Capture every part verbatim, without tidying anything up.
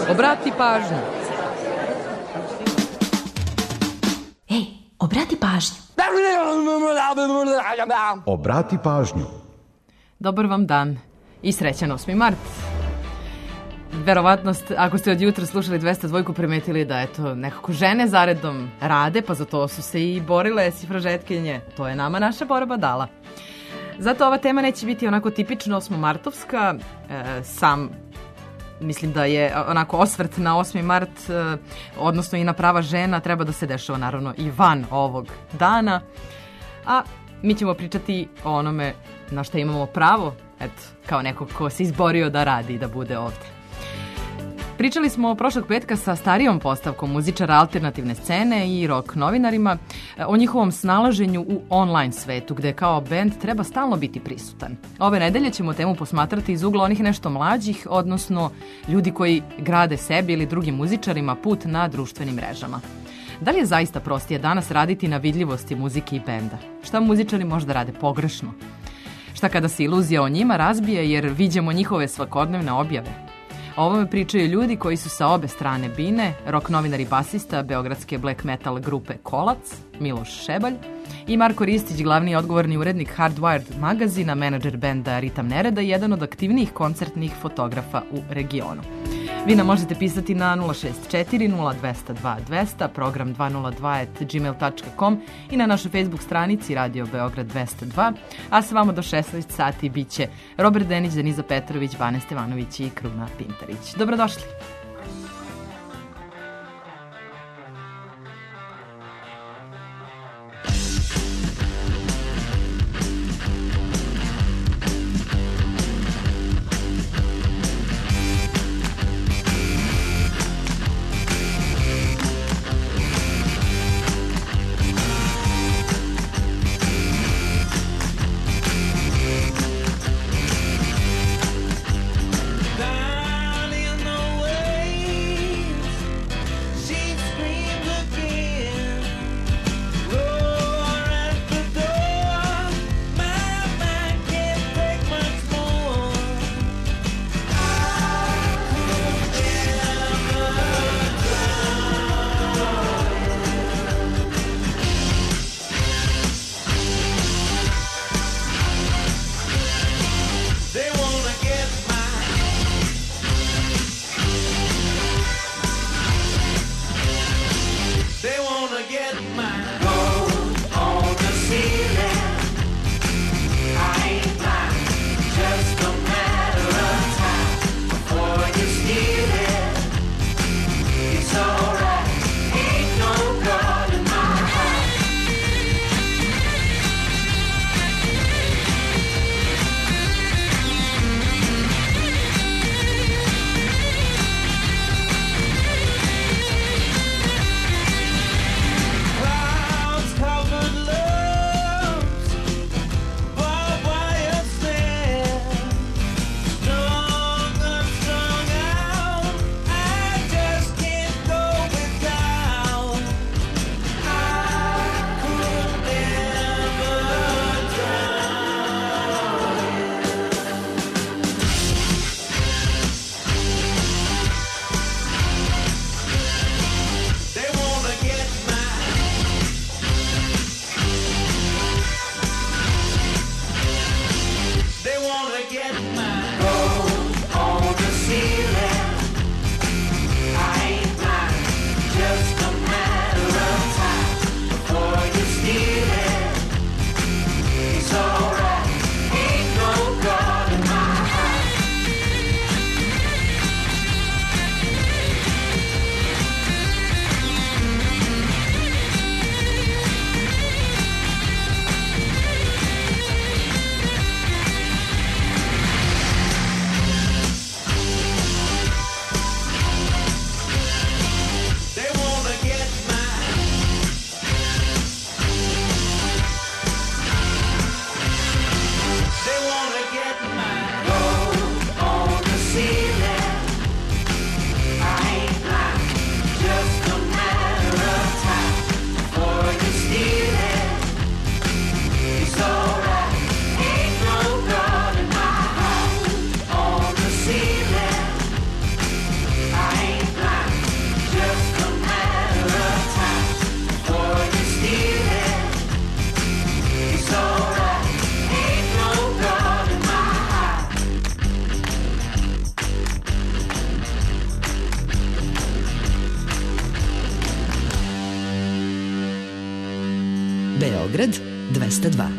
Obrati pažnju. Ej, obrati pažnju. Obrati pažnju. Dobar vam dan i srećan osmi mart. Verovatno, ako ste od jutra slušali dvesta dva, primetili da eto, nekako žene zaredom rade, pa za to su se i borile sifražetkinje. To je nama naša borba dala. Zato ova tema neće biti onako tipično osmomartovska. E, sam mislim da je onako osvrt na osmi mart, e, odnosno i na prava žena, treba da se dešava naravno i van ovog dana. A mi ćemo pričati o onome na što imamo pravo, eto, kao neko ko se izborio da radi i da bude ovde. Pričali smo prošlog petka sa starijom postavkom muzičara alternativne scene i rock novinarima o njihovom snalaženju u online svetu, gde kao bend treba stalno biti prisutan. Ove nedelje ćemo temu posmatrati iz ugla onih nešto mlađih, odnosno ljudi koji grade sebi ili drugim muzičarima put na društvenim mrežama. Da li je zaista prostije danas raditi na vidljivosti muzike i benda? Šta muzičari možda rade pogrešno? Šta kada se iluzija o njima razbije jer viđamo njihove svakodnevne objave? O ovome pričaju ljudi koji su sa obe strane bine, rock novinar i basista beogradske black metal grupe Kolac, Miloš Šebalj, i Marko Ristić, glavni odgovorni urednik Hardwired magazina, menadžer benda Ritam Nereda i jedan od aktivnijih koncertnih fotografa u regionu. Vi nam možete pisati na nula šest četiri nula dva nula dva dva nula nula, program dvesta dva at gmail dot com i na našoj Facebook stranici Radio Beograd dvesta dva, a sa vama do šesnaest sati bit će Robert Denić, Deniza Petrović, Bane Stevanović i Kruna Pintarić. Dobrodošli! Down in the way Beograd dvesta dva.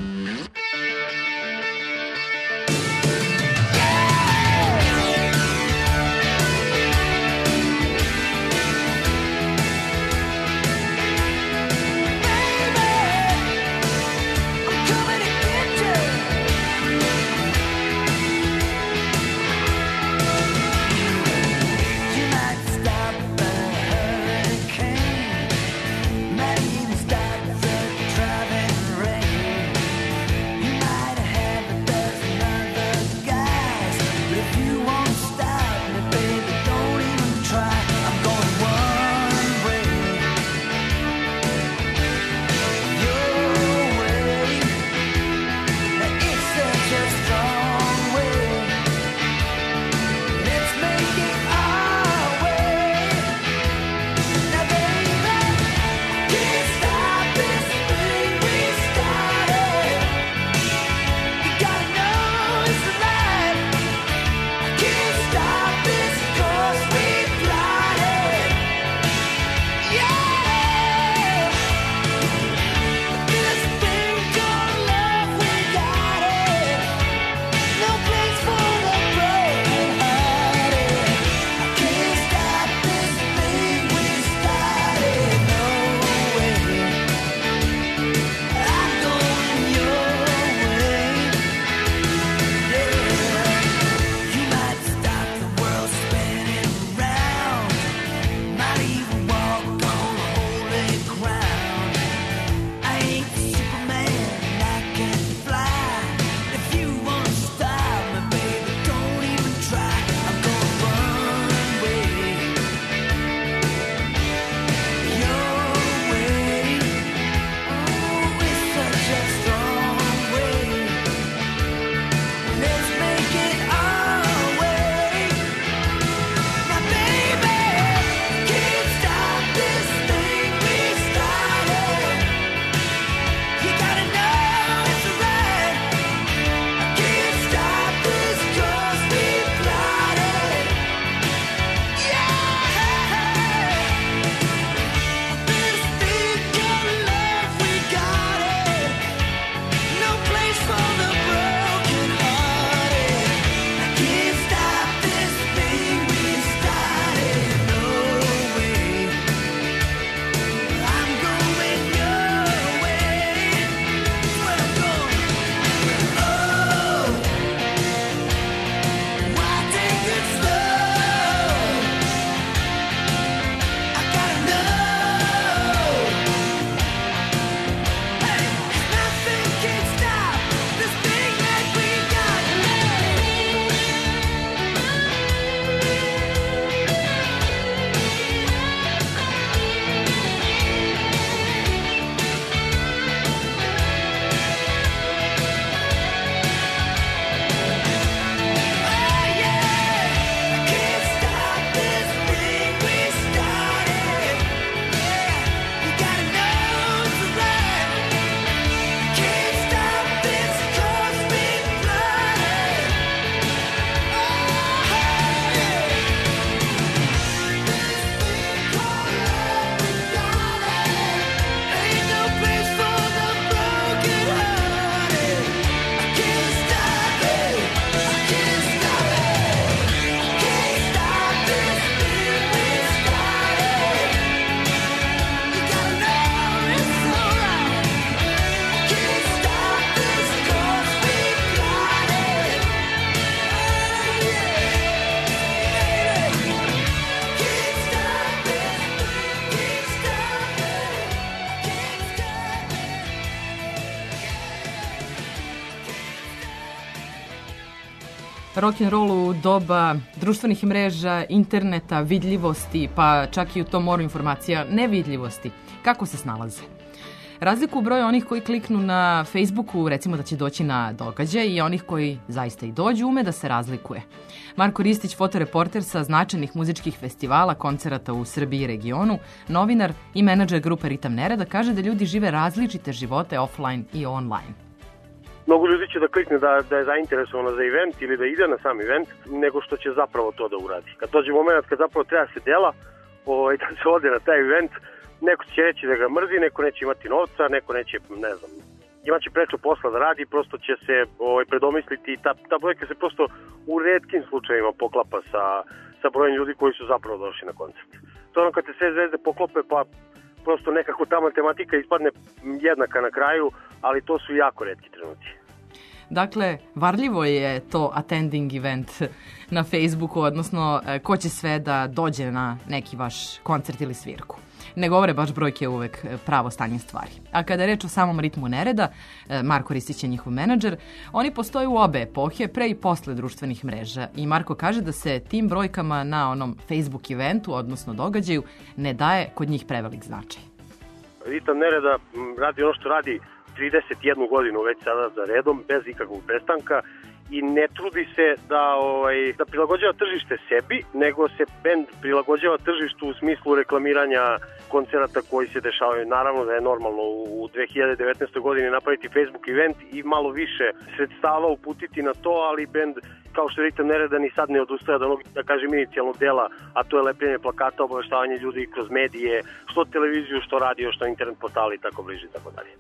rock'n'roll u doba društvenih mreža, interneta, vidljivosti, pa čak i u tom moru informacija nevidljivosti. Kako se snalaze? Razliku u broju onih koji kliknu na Facebooku, recimo da će doći na događaj, i onih koji zaista i dođu, ume da se razlikuje. Marko Ristić, fotoreporter sa značajnih muzičkih festivala, koncerata u Srbiji i regionu, novinar i menadžer grupe Ritam Nereda, kaže da ljudi žive različite živote offline i online. Mnogo ljudi će da klikne da, da je zainteresovano za event ili da ide na sam event, nego što će zapravo to da uradi. Kad dođe moment kad zapravo treba se dela, ovaj, da se ode na taj event, neko će reći da ga mrzi, neko neće imati novca, neko neće, ne znam, imaće prečo posla da radi, prosto će se ovaj, predomisliti. Ta, ta brojka se prosto u retkim slučajevima poklapa sa, sa brojem ljudi koji su zapravo došli na koncert. To ono kad se sve zvezde poklope, pa prosto nekako ta matematika ispadne jednaka na kraju, ali to su jako retki trenuci. Dakle, varljivo je to attending event na Facebooku, odnosno ko će sve da dođe na neki vaš koncert ili svirku. Ne govore baš brojke uvek pravo stanje stvari. A kada je reč o samom ritmu nereda, Marko Ristić je njihov menadžer, oni postoje u obe epohe, pre i posle društvenih mreža. I Marko kaže da se tim brojkama na onom Facebook eventu, odnosno događaju, ne daje kod njih prevelik značaj. Ritam nereda radi ono što radi trideset jednu godinu već sada za redom, bez ikakvog prestanka, i ne trudi se da, ovaj, da prilagođava tržište sebi, nego se bend prilagođava tržištu u smislu reklamiranja koncerata koji se dešavaju. Naravno da je normalno u dve hiljade devetnaestoj godini napraviti Facebook event i malo više sredstava uputiti na to, ali bend kao što je Ritam nereda ni sad ne odustaje od onog, da kažem, inicijalnog dela, a to je lepljenje plakata, obaveštavanje ljudi kroz medije, što televiziju, što radio, što internet portali i tako bliže i tako dalje.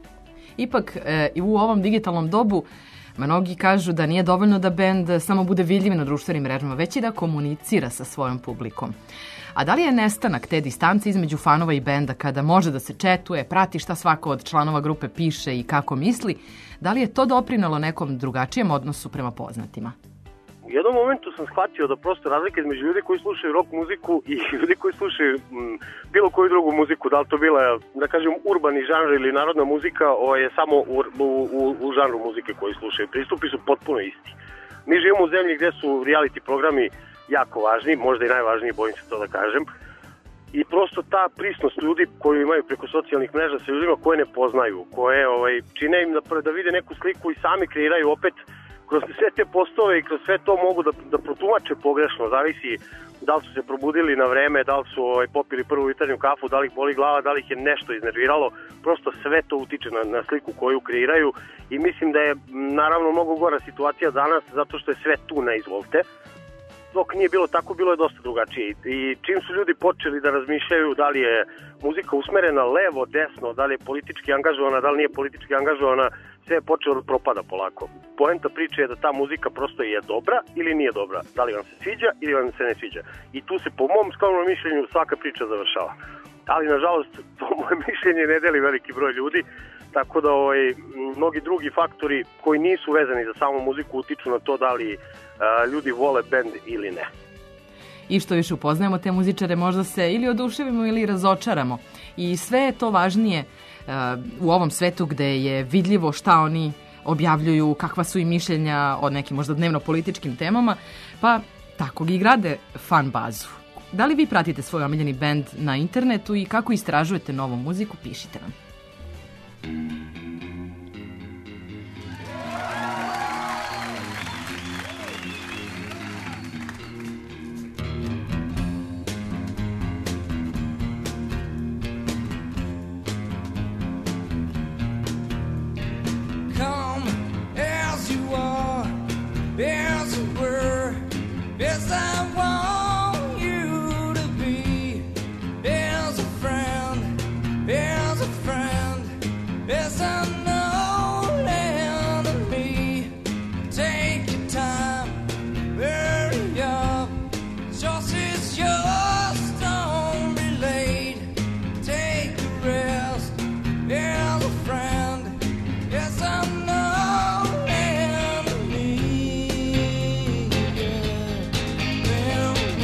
Ipak, e, u ovom digitalnom dobu mnogi kažu da nije dovoljno da bend samo bude vidljiv na društvenim mrežama, već i da komunicira sa svojom publikom. A da li je nestanak te distance između fanova i benda kada može da se četuje, prati šta svako od članova grupe piše i kako misli, da li je to doprinelo nekom drugačijem odnosu prema poznatima? U jednom momentu sam shvatio da prosto razlika između ljudi koji slušaju rock muziku i ljudi koji slušaju m, bilo koju drugu muziku, da li to bila, da kažem, urbani žanr ili narodna muzika, o, je samo u, u, u žanru muzike koji slušaju. Pristupi su potpuno isti. Mi živimo u zemlji gde su reality programi jako važni, možda i najvažniji, bojim se to da kažem, i prosto ta prisnost ljudi koju imaju preko socijalnih mreža sa ljudima koje ne poznaju, koje ovaj, čine im da, da vide neku sliku i sami kreiraju opet kroz sve te postove i kroz sve to mogu da, da protumače pogrešno, zavisi da li su se probudili na vreme, da li su ovaj, popili prvu jutarnju kafu, da li ih boli glava, da li ih je nešto iznerviralo, prosto sve to utiče na, na sliku koju kreiraju i mislim da je naravno mnogo gora situacija danas zato što je sve tu na izvolte. Dok nije bilo tako, bilo je dosta drugačije i čim su ljudi počeli da razmišljaju da li je muzika usmerena levo, desno, da li je politički angažovana, da li nije politički angažovana, sve je počelo da propada polako. Poenta priče je da ta muzika prosto je dobra ili nije dobra, da li vam se sviđa ili vam se ne sviđa. I tu se po mom skromnom mišljenju svaka priča završava. Ali nažalost to moje mišljenje ne deli veliki broj ljudi, tako da ovaj, mnogi drugi faktori koji nisu vezani za samu muziku utiču na to da li a, ljudi vole bend ili ne. I što više upoznajemo te muzičare, možda se ili oduševimo ili razočaramo. I sve je to važnije a, u ovom svetu gde je vidljivo šta oni objavljuju, kakva su i mišljenja o nekim možda dnevno političkim temama, pa tako i grade fan bazu. Da li vi pratite svoj omiljeni bend na internetu i kako istražujete novu muziku, pišite nam. Come as you are, as you were, as I want you to be, as a friend, as a friend, as an old enemy. Take your time, hurry up, just as yours, don't be late. Take a rest, as a friend, as an old enemy. Yeah.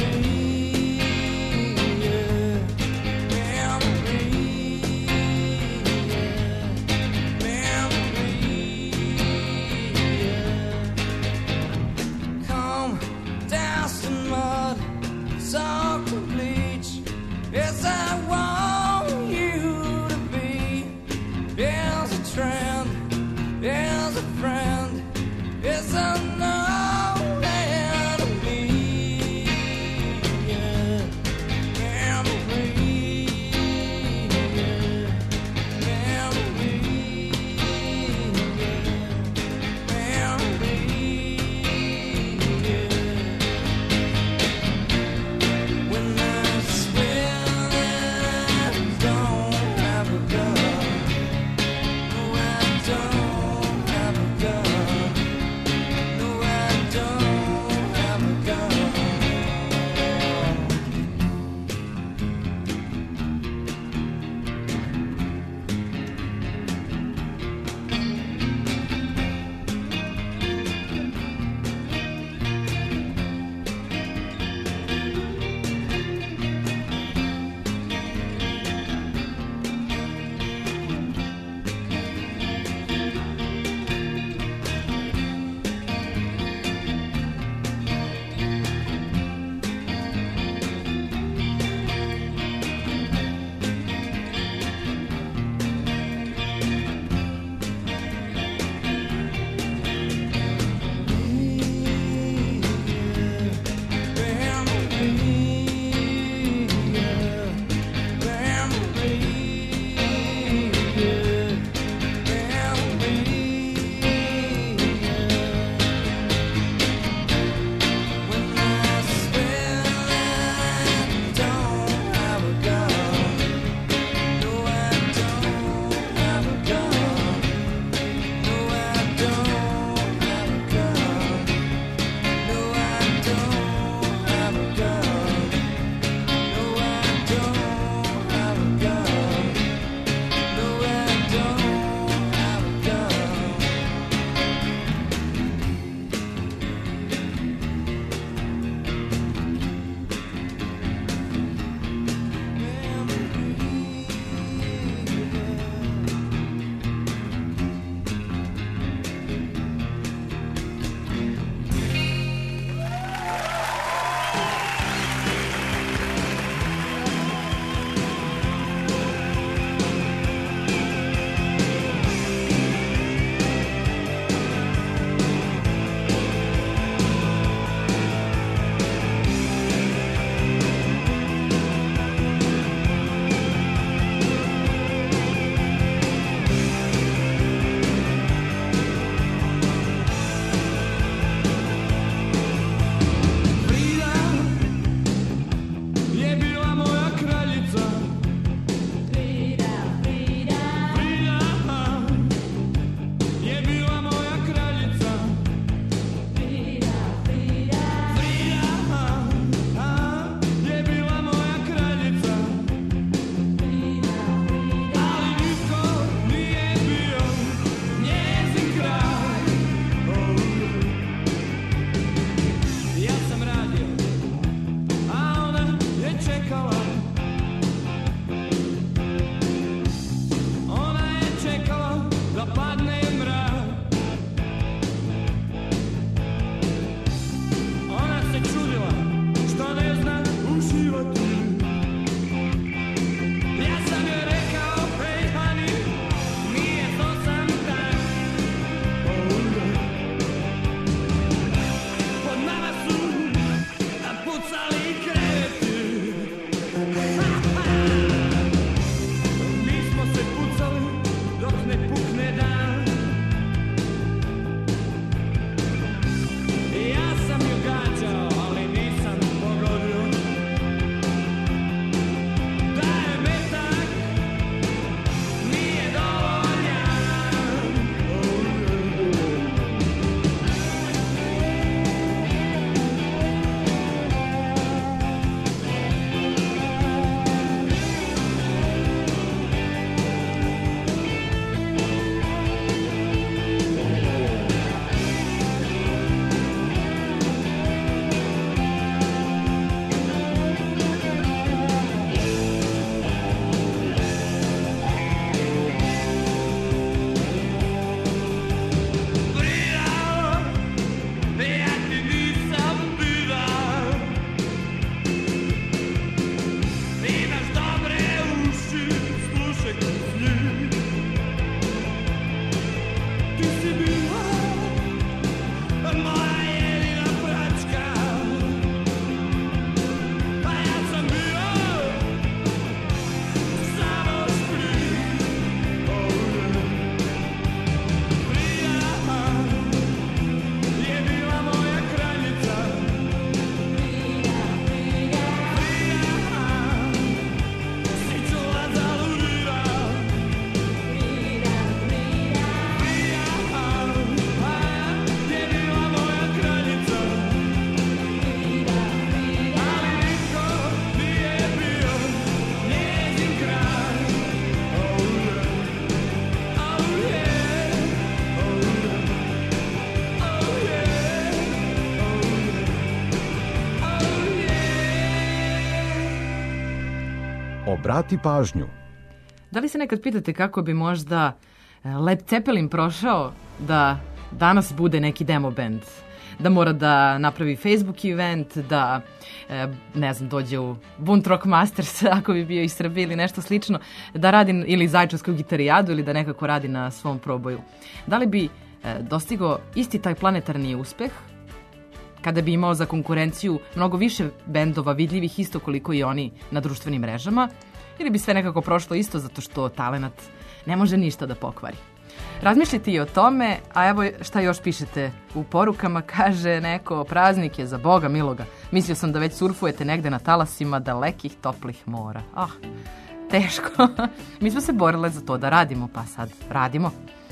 Obrati pažnju. Da li se nekad pitate kako bi možda Led Zeppelin prošao da danas bude neki demo band? Da mora da napravi Facebook event, da, ne znam, dođe u Bunt Rock Masters, ako bi bio iz Srbije ili nešto slično, da radi ili Zaječarsku gitarijadu ili da nekako radi na svom proboju. Da li bi dostigao isti taj planetarni uspeh kada bi imao za konkurenciju mnogo više bendova vidljivih isto koliko i oni na društvenim mrežama, ili bi sve nekako prošlo isto zato što talenat ne može ništa da pokvari? Razmišljite i o tome, a evo šta još pišete u porukama. Kaže neko, praznik je za Boga miloga. Mislio sam da već surfujete negde na talasima dalekih toplih mora. Ah, teško. Mi smo se borile za to da radimo, pa sad radimo.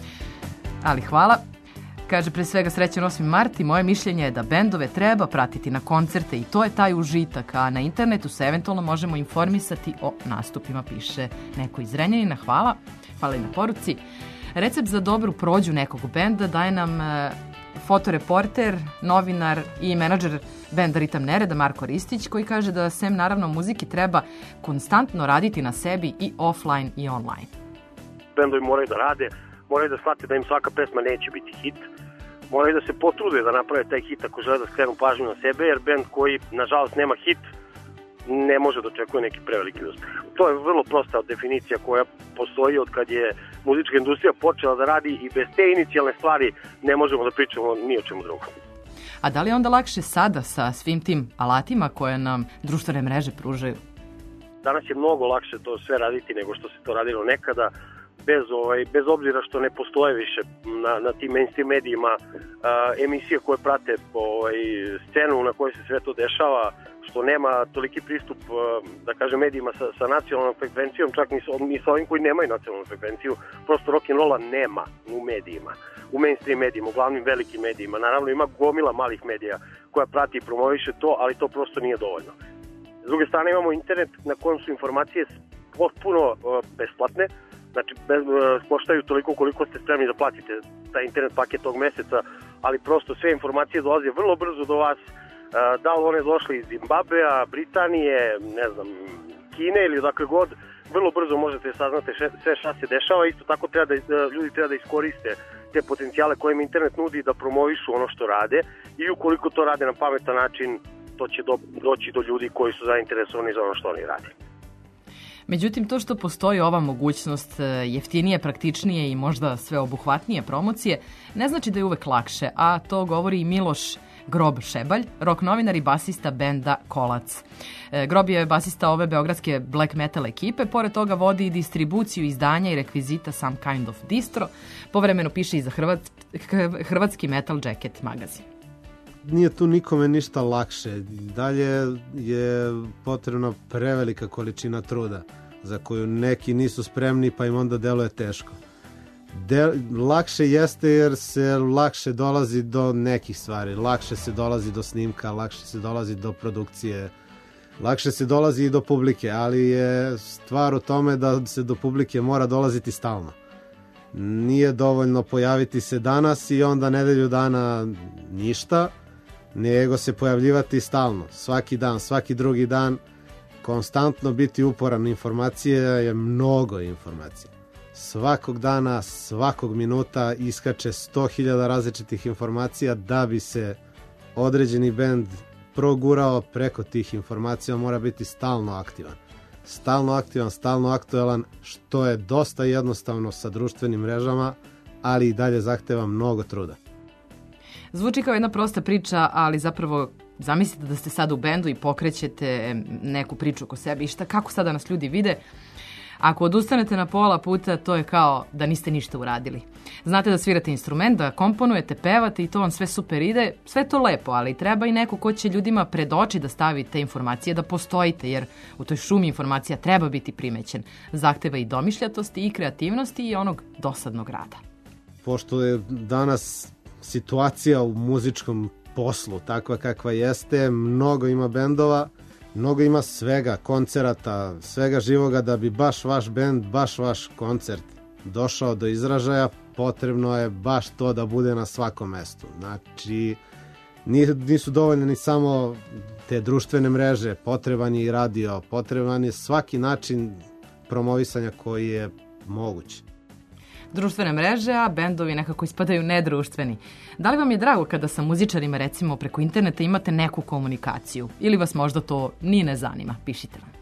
Ali hvala. Kaže, pre svega srećan osmi mart i moje mišljenje je da bendove treba pratiti na koncerte i to je taj užitak, a na internetu se eventualno možemo informisati o nastupima, piše neko iz Renjanina. Hvala. Hvala i na poruci. Recept za dobru prođu nekog benda daje nam e, fotoreporter, novinar i menadžer benda Ritam Nereda Marko Ristić, koji kaže da sem naravno muziki treba konstantno raditi na sebi i offline i online. Bendovi moraju da rade, moraju da shvate da im svaka pesma neće biti hit, moraju da se potrude da naprave taj hit ako žele da skrenu pažnju na sebe, jer bend koji nažalost nema hit ne može da očekuje neki preveliki uspeh. To je vrlo prosta definicija koja postoji od kad je muzička industrija počela da radi i bez te inicijalne stvari ne možemo da pričamo ni o čemu drugom. A da li je onda lakše sada sa svim tim alatima koje nam društvene mreže pružaju? Danas je mnogo lakše to sve raditi nego što se to radilo nekada, bez, ovaj, bez obzira što ne postoje više na, na tim mainstream medijima a, emisije koje prate ovaj, scenu na kojoj se sve to dešava, što nema toliki pristup, da kažem, medijima sa, sa nacionalnom frekvencijom, čak ni sa, ni sa ovim koji nemaju nacionalnu frekvenciju. Prosto rock'n'rolla nema u medijima, u mainstream medijima, u glavnim velikim medijima. Naravno ima gomila malih medija koja prati i promoviše to, ali to prosto nije dovoljno. S druge strane imamo internet na kojem su informacije potpuno uh, besplatne, znači bez, uh, koštaju toliko koliko ste spremni da platite taj internet paket tog meseca, ali prosto sve informacije dolaze vrlo brzo do vas. Da li one došle iz Zimbabvea, Britanije, ne znam, Kine ili odakle god, vrlo brzo možete saznati sve šta se dešava. Isto tako treba da, ljudi treba da iskoriste te potencijale koje im internet nudi da promovišu ono što rade i ukoliko to rade na pametan način, to će do, doći do ljudi koji su zainteresovani za ono što oni rade. Međutim, to što postoji ova mogućnost jeftinije, praktičnije i možda sveobuhvatnije promocije, ne znači da je uvek lakše, a to govori i Miloš Grob Šebalj, rock novinar i basista benda Kolac. E, Grob je basista ove beogradske black metal ekipe, pored toga vodi i distribuciju izdanja i rekvizita Some Kind of Distro, povremeno piše i za Hrvat, hrvatski Metal Jacket magazin. Nije tu nikome ništa lakše, dalje je potrebna prevelika količina truda za koju neki nisu spremni pa im onda deluje teško. De, lakše jeste jer se lakše dolazi do nekih stvari, lakše se dolazi do snimka, lakše se dolazi do produkcije, lakše se dolazi i do publike, ali je stvar u tome da se do publike mora dolaziti stalno. Nije dovoljno pojaviti se danas i onda nedelju dana ništa, nego se pojavljivati stalno, svaki dan, svaki drugi dan, konstantno biti uporan. Informacije je mnogo informacija. Svakog dana, svakog minuta iskače sto hiljada različitih informacija da bi se određeni bend progurao preko tih informacija, mora biti stalno aktivan. Stalno aktivan, stalno aktuelan, što je dosta jednostavno sa društvenim mrežama, ali i dalje zahteva mnogo truda. Zvuči kao jedna prosta priča, ali zapravo zamislite da ste sada u bendu i pokrećete neku priču oko sebe i šta, kako sada nas ljudi vide. Ako odustanete na pola puta, to je kao da niste ništa uradili. Znate da svirate instrument, da komponujete, pevate i to vam sve super ide, sve to lepo, ali treba i neko ko će ljudima pred oči da stavi te informacije, da postojite, jer u toj šumi informacija treba biti primećen. Zahteva i domišljatosti i kreativnosti i onog dosadnog rada. Pošto je danas situacija u muzičkom poslu takva kakva jeste, mnogo ima bendova, mnogo ima svega, koncerata, svega živoga, da bi baš vaš bend, baš vaš koncert došao do izražaja, potrebno je baš to da bude na svakom mestu. Znači, nisu dovoljne ni samo te društvene mreže, potreban je i radio, potreban je svaki način promovisanja koji je moguć. Društvene mreže, a bendovi nekako ispadaju nedruštveni. Da li vam je drago kada sa muzičarima, recimo, preko interneta imate neku komunikaciju? Ili vas možda to ni ne zanima? Pišite nam.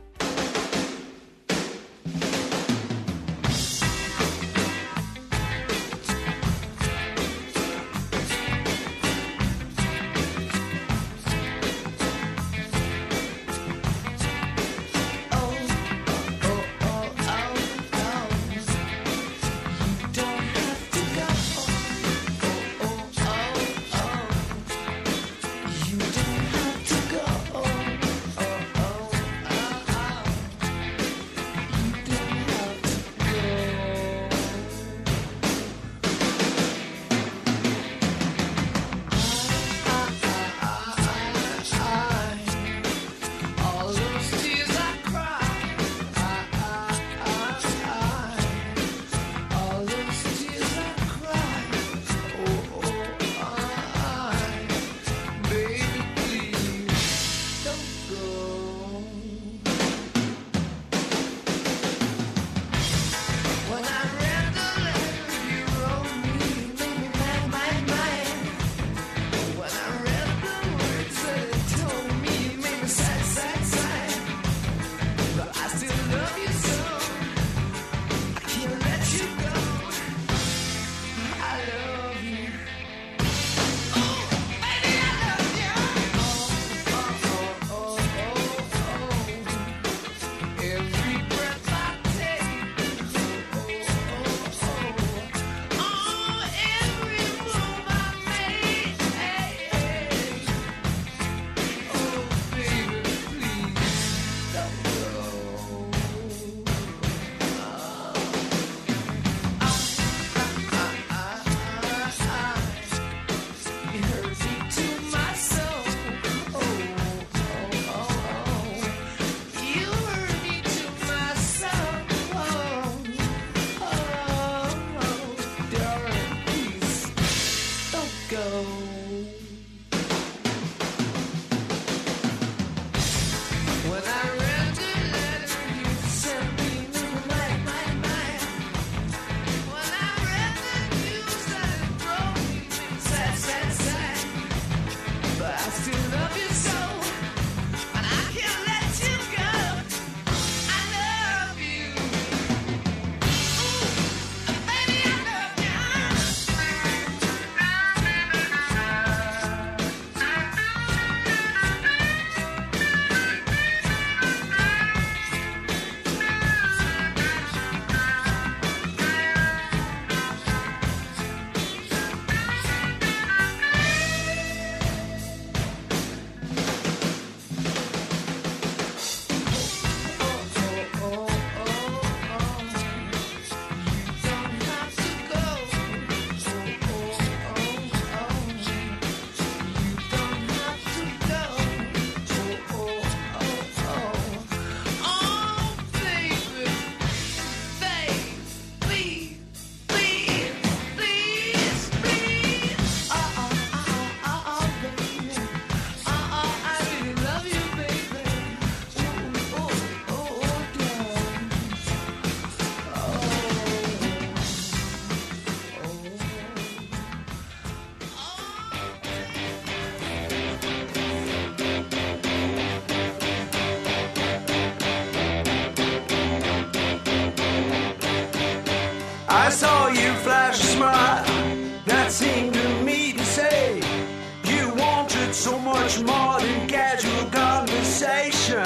I saw you flash a smile that seemed to me to say you wanted so much more than casual conversation.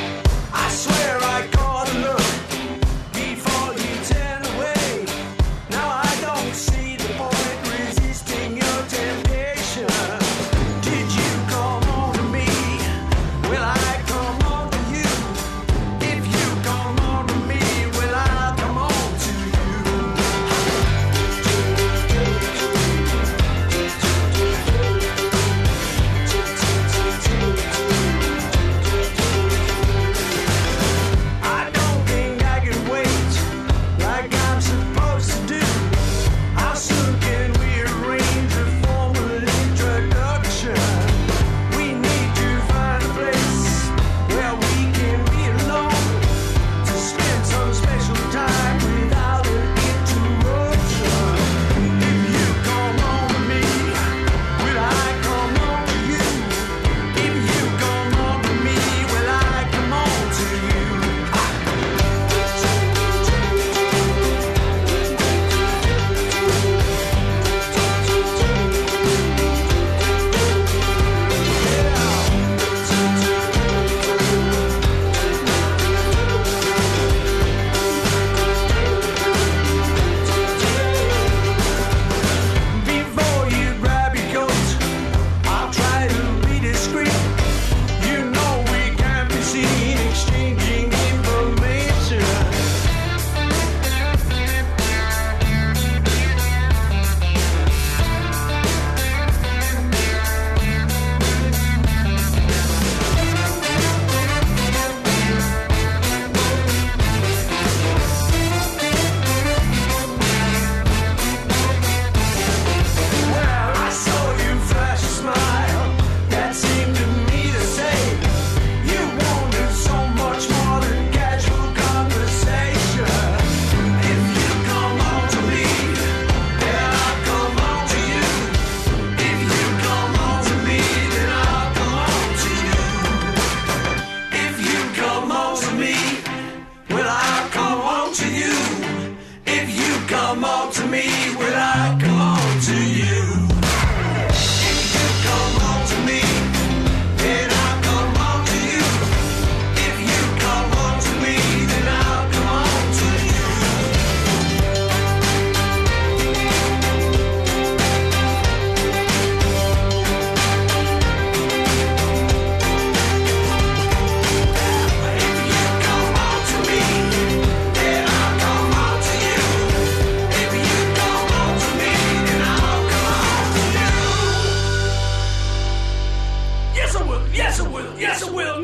I swear I caught a look before you turned away. Now I don't see the point resisting your temptation. Did you come on to me? Will I come on to you? If you come on to me, will I come on to you?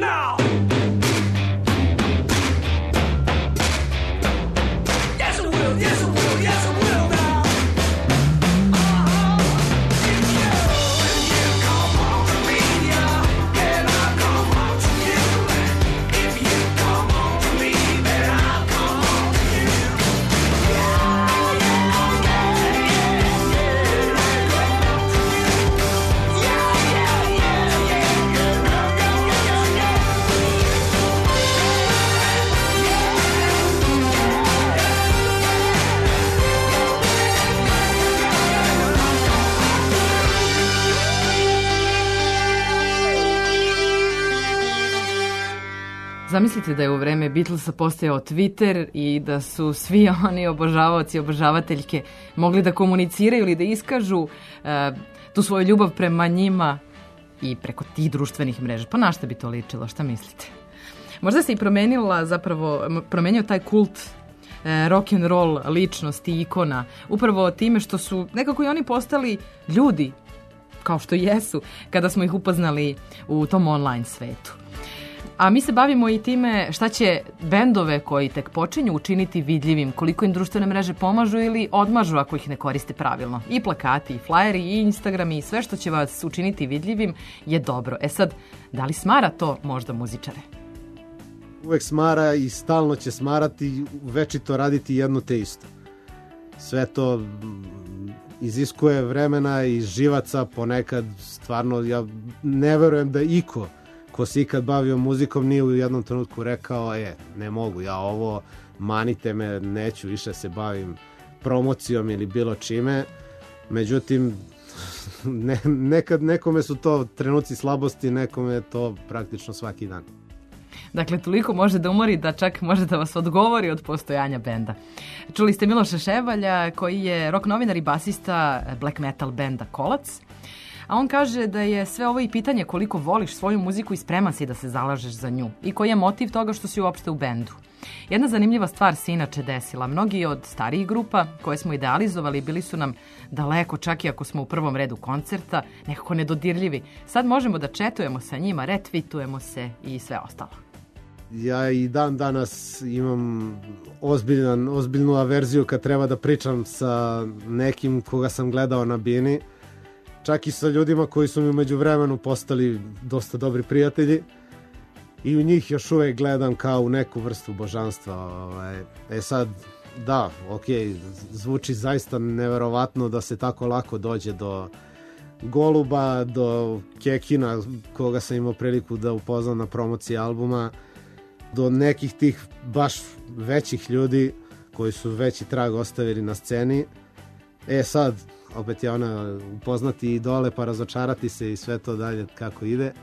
now. Yes, I will, yes, I will, yes, I will now. Uh-huh. If you, if you come home to me, yeah, then I'll come home to you. If you come home to me, then I'll come home to you. Yeah, yeah, yeah, yeah, yeah. Yeah, yeah, yeah, yeah, yeah. Zamislite da je u vreme Beatlesa postojao Twitter i da su svi oni obožavaoci i obožavateljke mogli da komuniciraju ili da iskažu e, tu svoju ljubav prema njima i preko tih društvenih mreža. Pa na šta bi to ličilo, šta mislite? Možda se i promenila zapravo, m- promenio taj kult e, rock and roll ličnosti i ikona, upravo time što su nekako i oni postali ljudi, kao što jesu, kada smo ih upoznali u tom online svetu. A mi se bavimo i time šta će bendove koji tek počinju učiniti vidljivim, koliko im društvene mreže pomažu ili odmažu ako ih ne koriste pravilno. I plakati, i flyeri, i Instagrami, i sve što će vas učiniti vidljivim je dobro. E sad, da li smara to možda muzičare? Uvek smara i stalno će smarati, večito raditi jedno te isto. Sve to mm, iziskuje vremena i živaca, ponekad stvarno ja ne verujem da iko ko se ikad bavio muzikom nije u jednom trenutku rekao e, ne mogu, ja ovo, manite me, neću više se bavim promocijom ili bilo čime. Međutim, ne, nekad nekome su to trenuci slabosti, nekome je to praktično svaki dan. Dakle, toliko može da umori da čak može da vas odgovori od postojanja benda. Čuli ste Miloša Ševalja, koji je rock novinar i basista black metal benda Kolac. A on kaže da je sve ovo i pitanje koliko voliš svoju muziku i spreman si da se zalažeš za nju. I koji je motiv toga što si uopšte u bendu. Jedna zanimljiva stvar se inače desila. Mnogi od starijih grupa koje smo idealizovali bili su nam daleko, čak i ako smo u prvom redu koncerta, nekako nedodirljivi. Sad možemo da četujemo sa njima, retvitujemo se i sve ostalo. Ja i dan danas imam ozbiljan, ozbiljnu averziju kad treba da pričam sa nekim koga sam gledao na bini. Čak i sa ljudima koji su mi u međuvremenu postali dosta dobri prijatelji i u njih još uvek gledam kao u neku vrstu božanstva. Ovaj. E sad, da, ok, zvuči zaista neverovatno da se tako lako dođe do Goluba, do Kekina, koga sam imao priliku da upoznam na promociji albuma, do nekih tih baš većih ljudi koji su veći trag ostavili na sceni. E sad, opet je ona upoznati idole pa razočarati se i sve to dalje kako ide.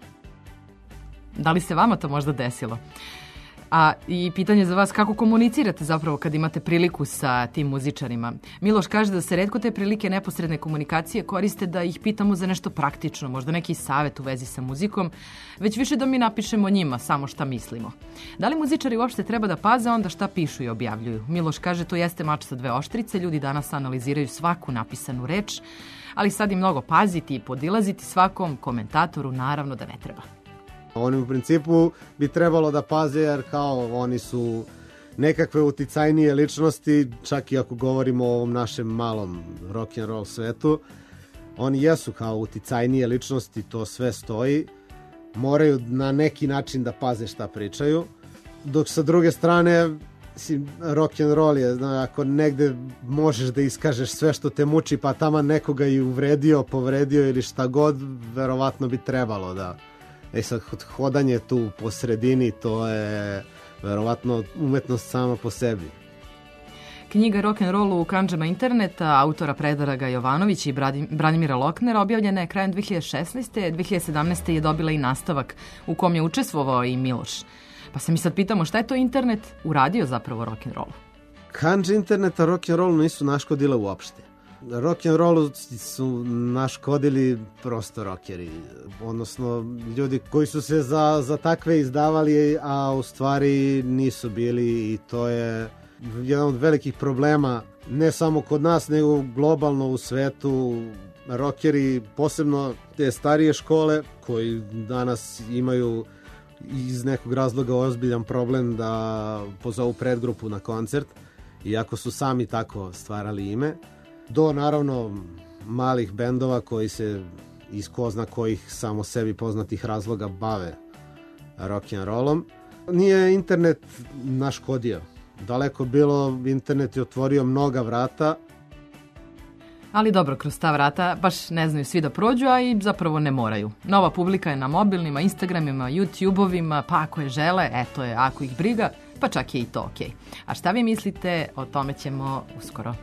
Da li se vama to možda desilo? A i pitanje za vas, kako komunicirate zapravo kad imate priliku sa tim muzičarima? Miloš kaže da se retko te prilike neposredne komunikacije koriste da ih pitamo za nešto praktično, možda neki savjet u vezi sa muzikom, već više da mi napišemo njima samo šta mislimo. Da li muzičari uopšte treba da paze onda šta pišu i objavljuju? Miloš kaže to jeste mač sa dve oštrice, ljudi danas analiziraju svaku napisanu reč, ali sad i mnogo paziti i podilaziti svakom komentatoru naravno da ne treba. Oni u principu bi trebalo da paze jer kao oni su nekakve uticajnije ličnosti, čak i ako govorimo o ovom našem malom rock and roll svetu. Oni jesu kao uticajnije ličnosti, to sve stoji. Moraju na neki način da paze šta pričaju. Dok sa druge strane, rock and roll je, zna, ako negde možeš da iskažeš sve što te muči, pa tamo nekoga i uvredio, povredio ili šta god, verovatno bi trebalo da... E sad, hodanje tu po sredini, to je verovatno umetnost sama po sebi. Knjiga Rock and Roll u kandžama interneta autora Predraga Jovanovića i Branimira Loknera objavljena je krajem dve hiljade šesnaeste. dve hiljade sedamnaeste. je dobila i nastavak u kom je učestvovao i Miloš. Pa se mi sad pitamo šta je to internet uradio zapravo rock and rollu? Kandže interneta rock and rollu nisu naškodile uopšte. Rock and rollu su naškodili prosto rockeri, odnosno ljudi koji su se za, za takve izdavali, a u stvari nisu bili, i to je jedan od velikih problema, ne samo kod nas, nego globalno u svetu. Rockeri, posebno te starije škole koji danas imaju iz nekog razloga ozbiljan problem da pozovu predgrupu na koncert, iako su sami tako stvarali ime, do naravno malih bendova koji se iz ko zna kojih samo sebi poznatih razloga bave rock'n'rollom. Nije internet naškodio. Daleko bilo, internet je otvorio mnoga vrata. Ali dobro, kroz ta vrata baš ne znaju svi da prođu, a i zapravo ne moraju. Nova publika je na mobilnima, Instagramima, YouTubeovima, pa ako je žele, eto je, ako ih briga, pa čak je i to okej. A šta vi mislite, o tome ćemo uskoro.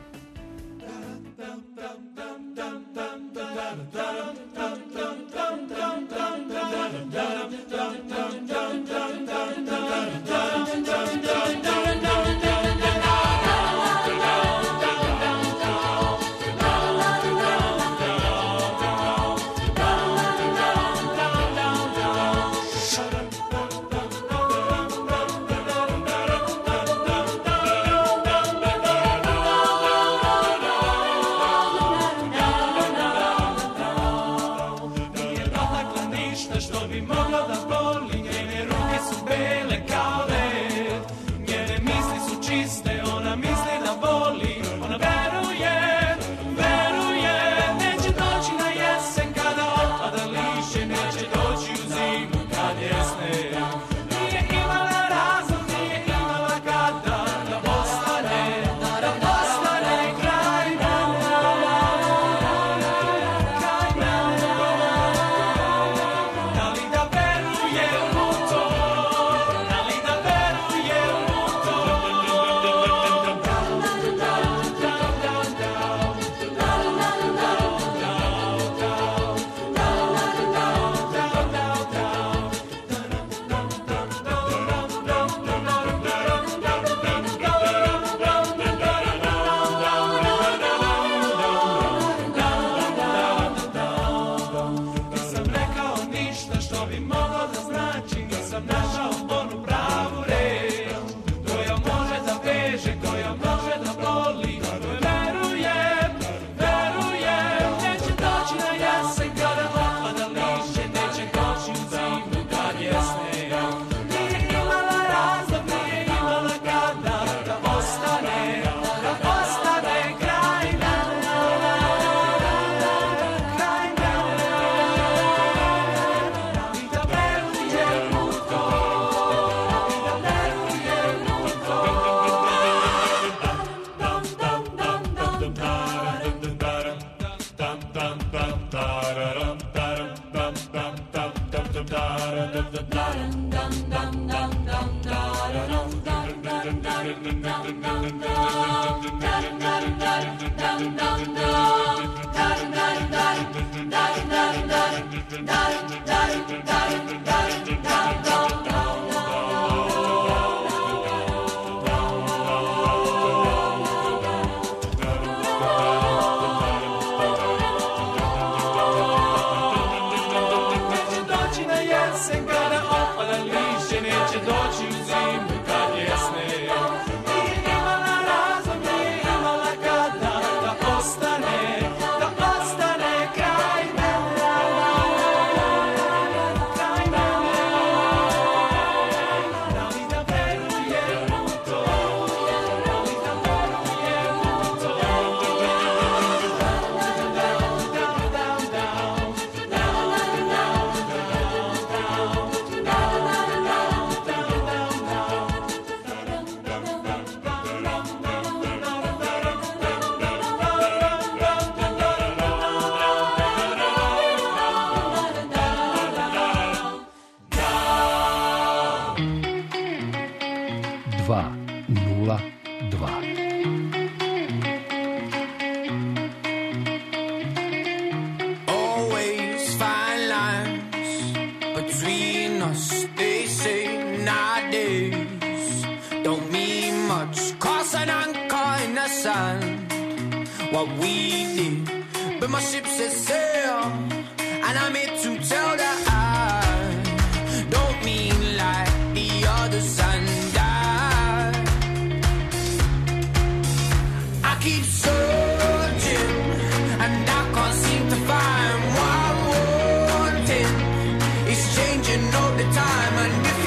Changing all the time, and if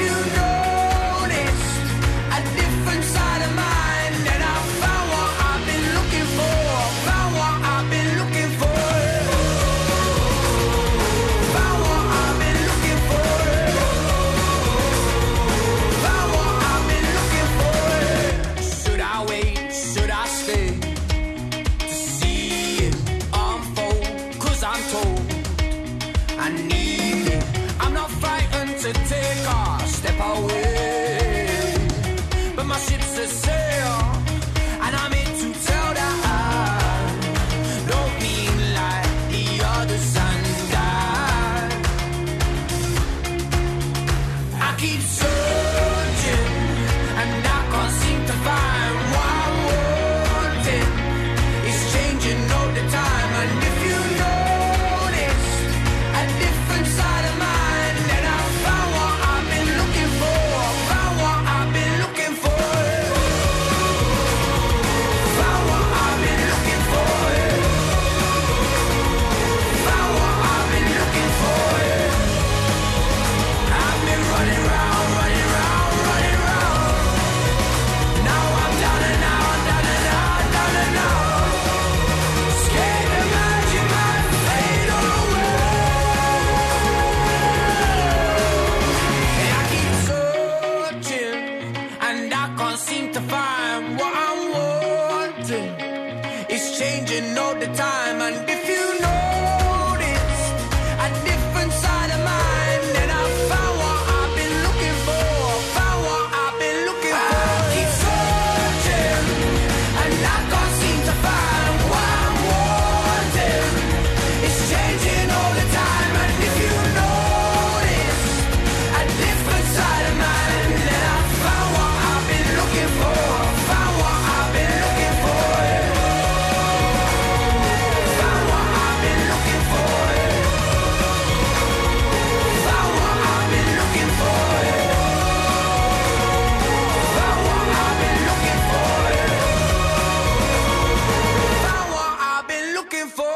car, step away. But my ship's a sail, and I'm here to tell that I don't mean like the other sun died. I keep searching, and I can't seem to find what I wanted. It's changing all the time, and if you notice a different side of mine, then I found what I've been looking for. Found what I've been looking for. Found what I've been looking for. Found what I've been looking for. I've been running round, running round, running round. Now I'm down and out, down and out, down and out. Scared the magic might fade away. And I keep searching, and I can't seem to find what I'm wanting. It's changing all the time, and if you notice a different side of mine, then I found what I've been looking for. Found what I've been looking for. I keep searching, and I can't seem to find what I'm wanting. It's changing all the time, and if you notice a different side of mine, then I found what I've been looking for. Found what I've been looking for. Found what I've been looking for. Found what I've been looking for. Found what I've been looking for. Found what I've been looking for.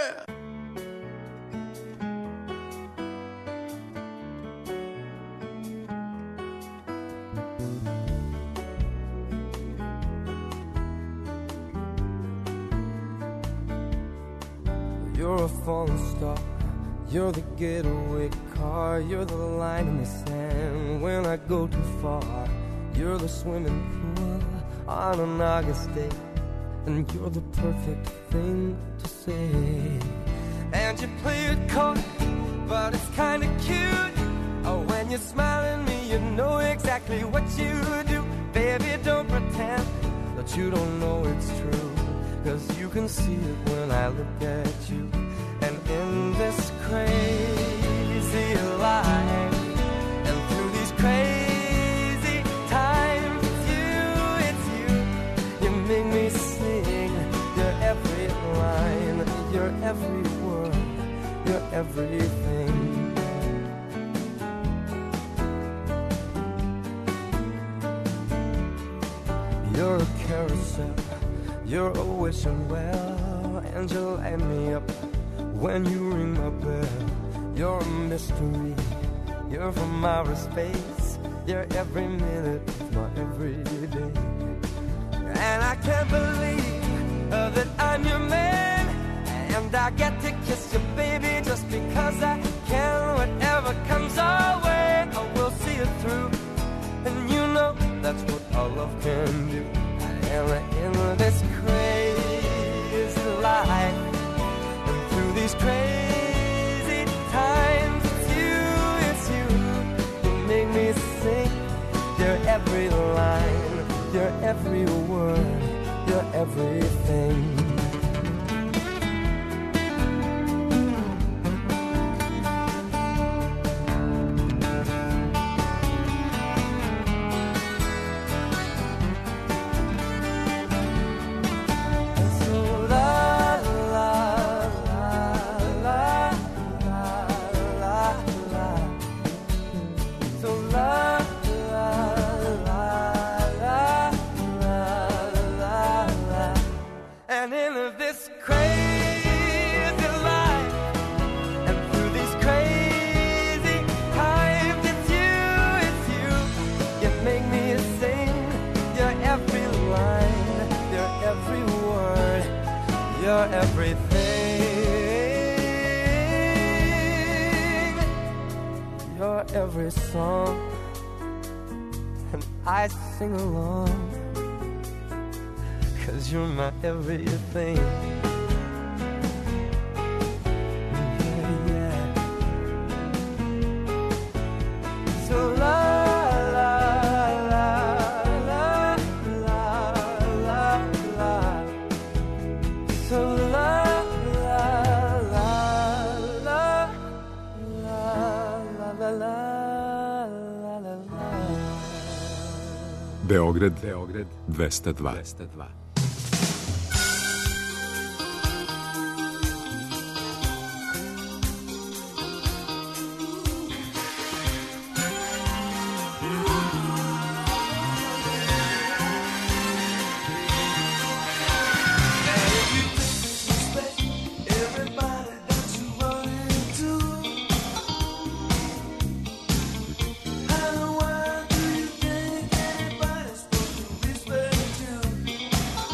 You're a falling star, you're the getaway car, you're the line in the sand when I go too far. You're the swimming pool on an August day, and you're the perfect thing to say. And you play it coy, but it's kinda cute. Oh, when you smile at me, you know exactly what you do. Baby, don't pretend that you don't know it's true, 'cause you can see it when I look at you. And in this crazy life, and through these crazy times, it's you, it's you. You make me sing your every line, your every word, your everything. You're a carousel, you're a wishing well, and you light me up when you ring my bell. You're a mystery, you're from outer space, you're every minute of my everyday. And I can't believe uh, that I'm your man, and I get to kiss you, baby, just because I can. Whatever comes our way, I will see it through, and you know that's what our love can do. And in this crazy life, and through these crazy times, it's you, it's you. You make me sing your every line, your every word, your everything. You're everything. You're every song, and I sing along, 'cause you're my everything. Yeah, yeah. So Beograd, Beograd dvesta dva. How do you think anybody's supposed to respect you?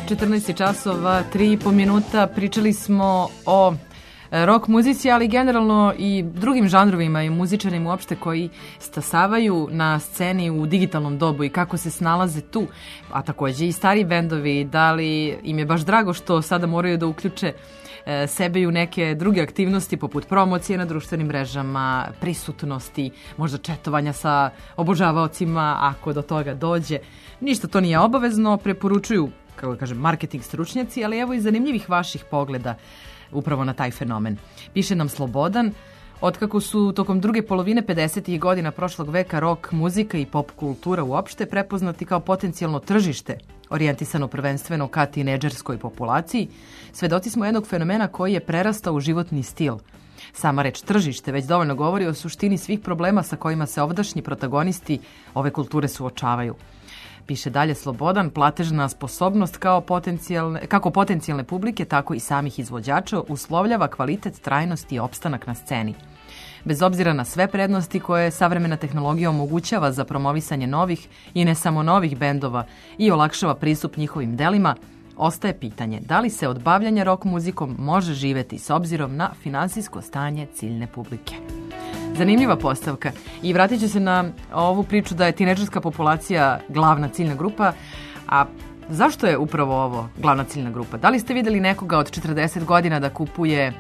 četrnaest časova, tri i po minuta. Pričali smo o rock muzici, ali generalno i drugim žanrovima i muzičarima uopšte koji stasavaju na sceni u digitalnom dobu i kako se snalaze tu. A takođe i stari bendovi, da li im je baš drago što sada moraju da uključe sebe i u neke druge aktivnosti poput promocije na društvenim mrežama, prisutnosti, možda četovanja sa obožavaocima ako do toga dođe. Ništa to nije obavezno, preporučuju, kako kažem, marketing stručnjaci, ali evo i zanimljivih vaših pogleda upravo na taj fenomen. Piše nam Slobodan, otkako su tokom druge polovine pedesetih godina prošlog veka rock, muzika i pop kultura uopšte prepoznati kao potencijalno tržište, orijentisano prvenstveno ka tinejdžerskoj populaciji, svedoci smo jednog fenomena koji je prerastao u životni stil. Sama reč tržište već dovoljno govori o suštini svih problema sa kojima se ovdašnji protagonisti ove kulture suočavaju. Piše dalje Slobodan, platežna sposobnost kao potencijalne, kako potencijalne publike, tako i samih izvođača uslovljava kvalitet, trajnost i opstanak na sceni. Bez obzira na sve prednosti koje savremena tehnologija omogućava za promovisanje novih i ne samo novih bendova i olakšava pristup njihovim delima, ostaje pitanje da li se od bavljanja rock muzikom može živeti s obzirom na finansijsko stanje ciljne publike. Zanimljiva postavka i vratit ću se na ovu priču da je tinejdžerska populacija glavna ciljna grupa, a zašto je upravo ovo glavna ciljna grupa? Da li ste videli nekoga od četrdeset godina da kupuje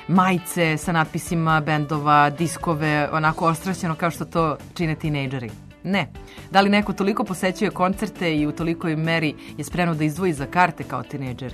majice sa natpisima bendova, diskove, onako ostrašćeno kao što to čine tinejdžeri? Ne. Da li neko toliko posećuje koncerte i u tolikoj meri je spremno da izdvoji za karte kao tinejdžeri?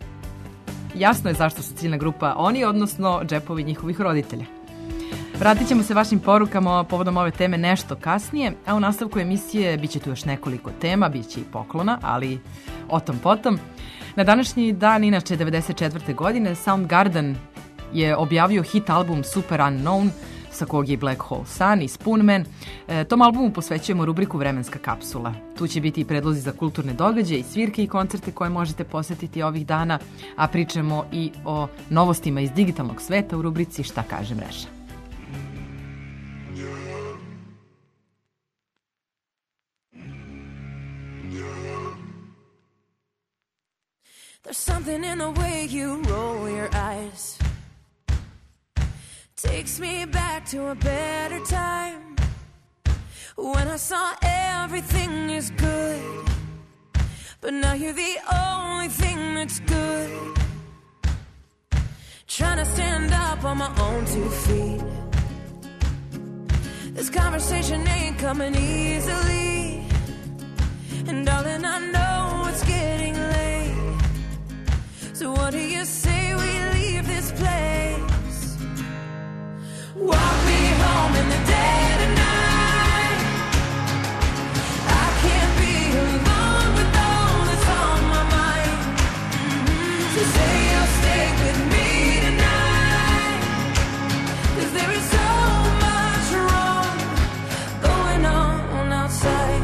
Jasno je zašto su ciljna grupa oni, odnosno džepovi njihovih roditelja. Vratit ćemo se vašim porukama povodom ove teme nešto kasnije, a u nastavku emisije bit će tu još nekoliko tema, bit će i poklona, ali o tom potom. Na današnji dan, inače devedeset četvrte godine, Soundgarden je objavio hit album Super Unknown, sa kog je Black Hole Sun i Spoonman. E, tom albumu posvećujemo rubriku Vremenska kapsula. Tu će biti i predlozi za kulturne događaje, svirke i koncerte koje možete posetiti ovih dana, a pričamo i o novostima iz digitalnog sveta u rubrici Šta kaže mreža. There's something in the way you roll your eyes, takes me back to a better time, when I saw everything is good, but now you're the only thing that's good. Trying to stand up on my own two feet, this conversation ain't coming easily, and darling, I know it's getting late. So what do you say we leave this place? Walk me home in the dead of night. I can't be alone with all that's on my mind. Mm-hmm. So say you'll stay with me tonight, 'cause there is so much wrong going on outside.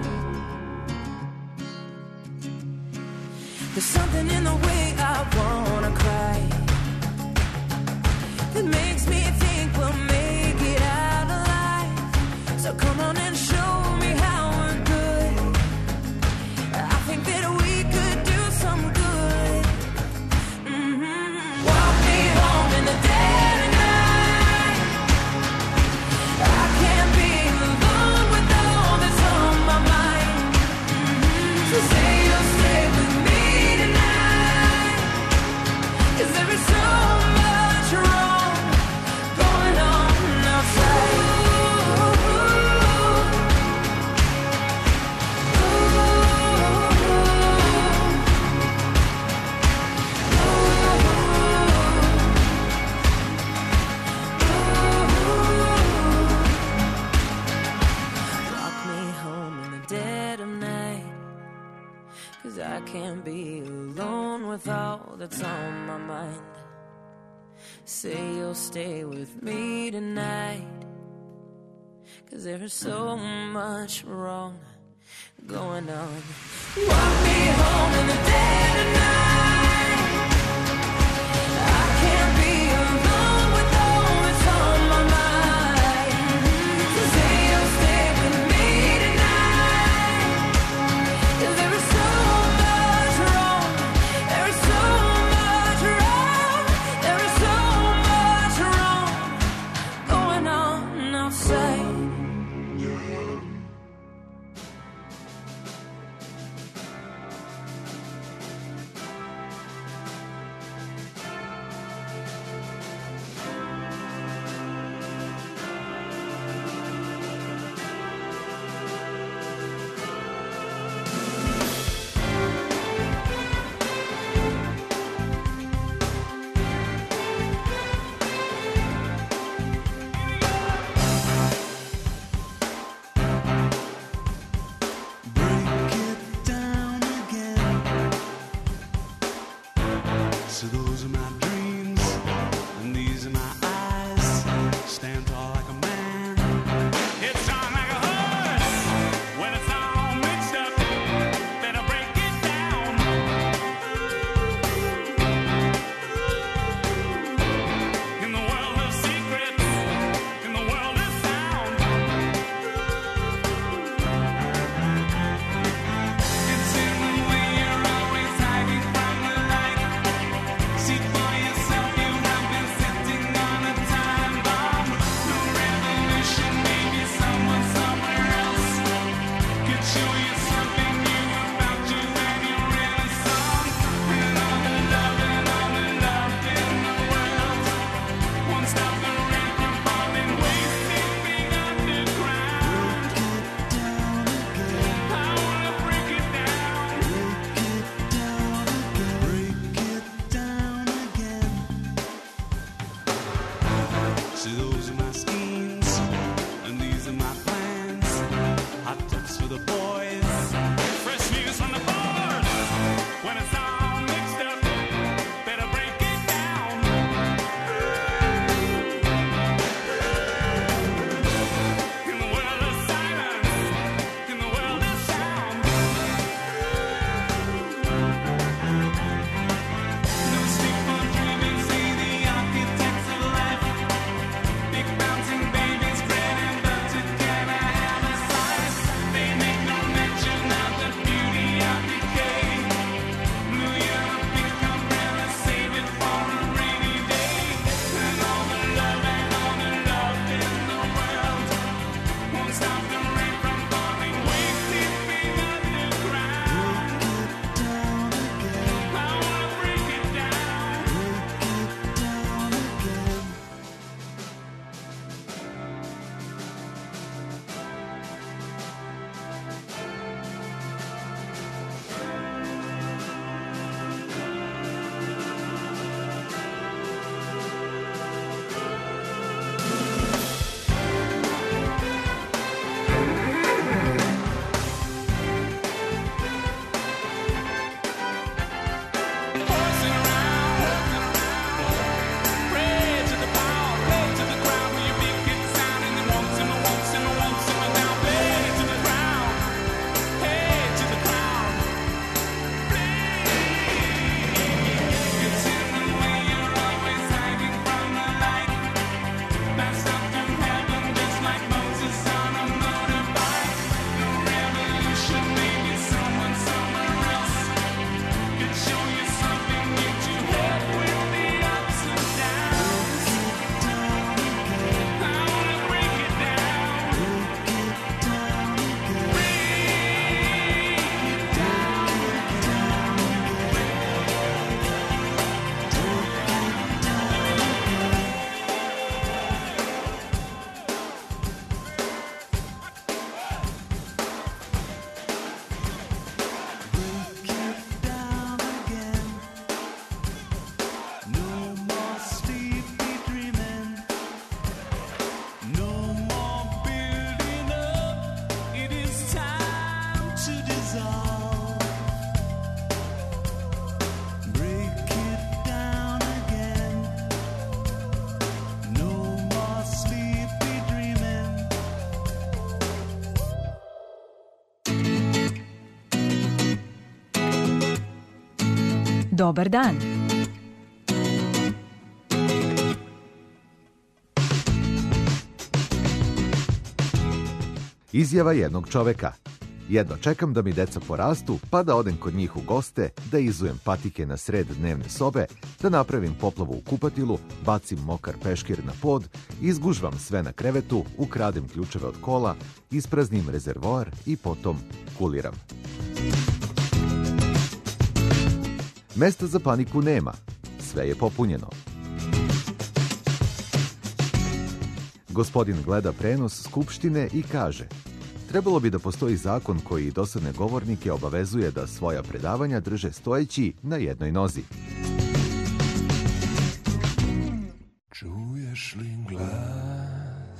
There's something in the way I wanna cry that makes me think we'll make it out alive. So come on and show me how we're good. I think that we could do some good. Mm-hmm. Walk me home in the dead of night. I can't be alone with all that's on my mind. Mm-hmm. So say you'll stay with me, 'cause there is so much wrong going on outside. Walk me home in the dead of night, 'cause I can't be alone with all that's on my mind. Say you'll stay with me tonight, 'cause there is so much wrong going on. Walk me home in the dead of night. I can't be alone with all that's on my mind. So say you'll stay with me tonight, 'cause there is so much wrong Dobar dan. Izjava jednog čoveka. Jedno čekam da mi deca porastu, pa da odem kod njih u goste, da izujem patike na sred dnevne sobe, da napravim poplavu u kupatilu, bacim mokar peškir na pod, izgužvam sve na krevetu, ukradem ključeve od kola, ispraznim rezervoar i potom kuliram. Mesta za paniku nema. Sve je popunjeno. Gospodin gleda prenos Skupštine i kaže: trebalo bi da postoji zakon koji dosadne govornike obavezuje da svoja predavanja drže stojeći na jednoj nozi. Čuješ li glas?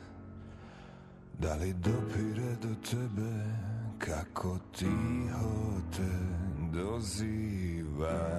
Da li dopire do tebe kako tiho te doziva?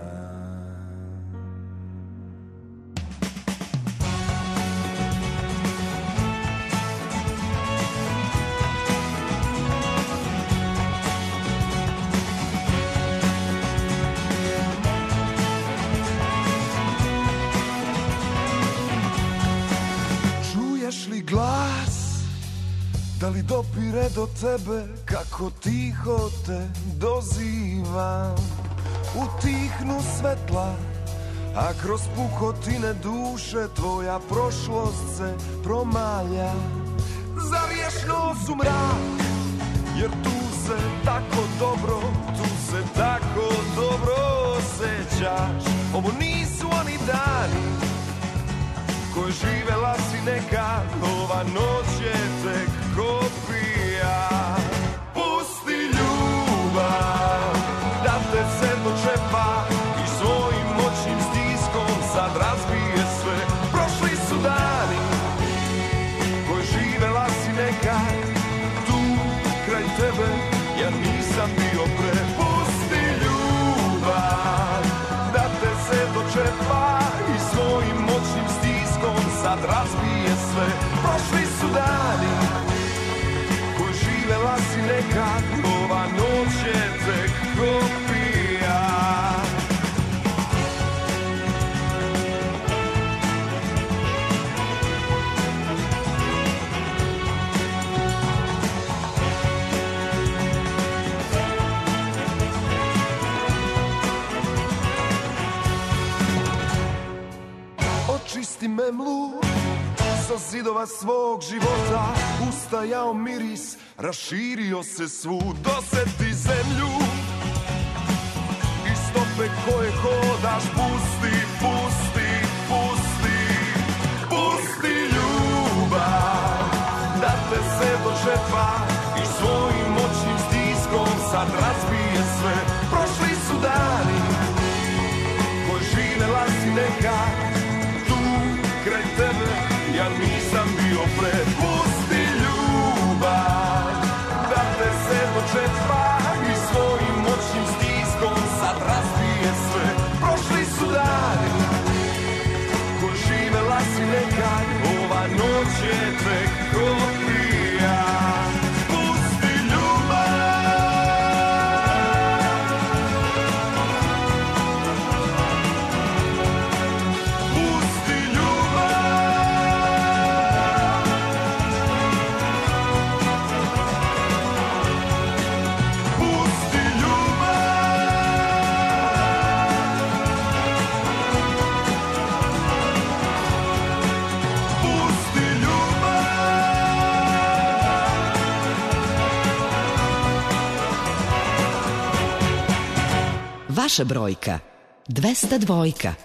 Glas, da li dopire do tebe kako tiho te dozivam? Utihnu svetla, a kroz pukotine duše tvoja prošlost se promalja. Zaviješ nos u mrak, jer tu se tako dobro, tu se tako dobro osjećaš. Ovo nisu oni dani koje živela si neka, ova noć je tek kopija. Pusti ljubav da te se dočepa i svojim moćnim stiskom sad razbije sve. Prošli su dani koje živela si neka, tu kraj tebe ja nisam bio pre. Pusti ljubav da te se dočepa i svojim moćnim stiskom sad razbije sve. Prošli su dani koji živela si neka, ova noć je tek kopija. Očisti memlu sa zidova svog života, ustajao miris, raširio se svud. Doseti zemlju i stope koje hodaš. Pusti, pusti, pusti, pusti ljubav da te se dočepa i svojim moćnim stiskom sad razbije sve. Prošli su dani koji živela si neka, kraj tebe ja nisam bio pre. Pusti ljubav da te se dočepa i svojim moćnim stiskom sad razbije sve. Prošli su dani koji živela si neka, ova noć je tek kopija. Pusti ljubav. Vaša brojka dvesta dva.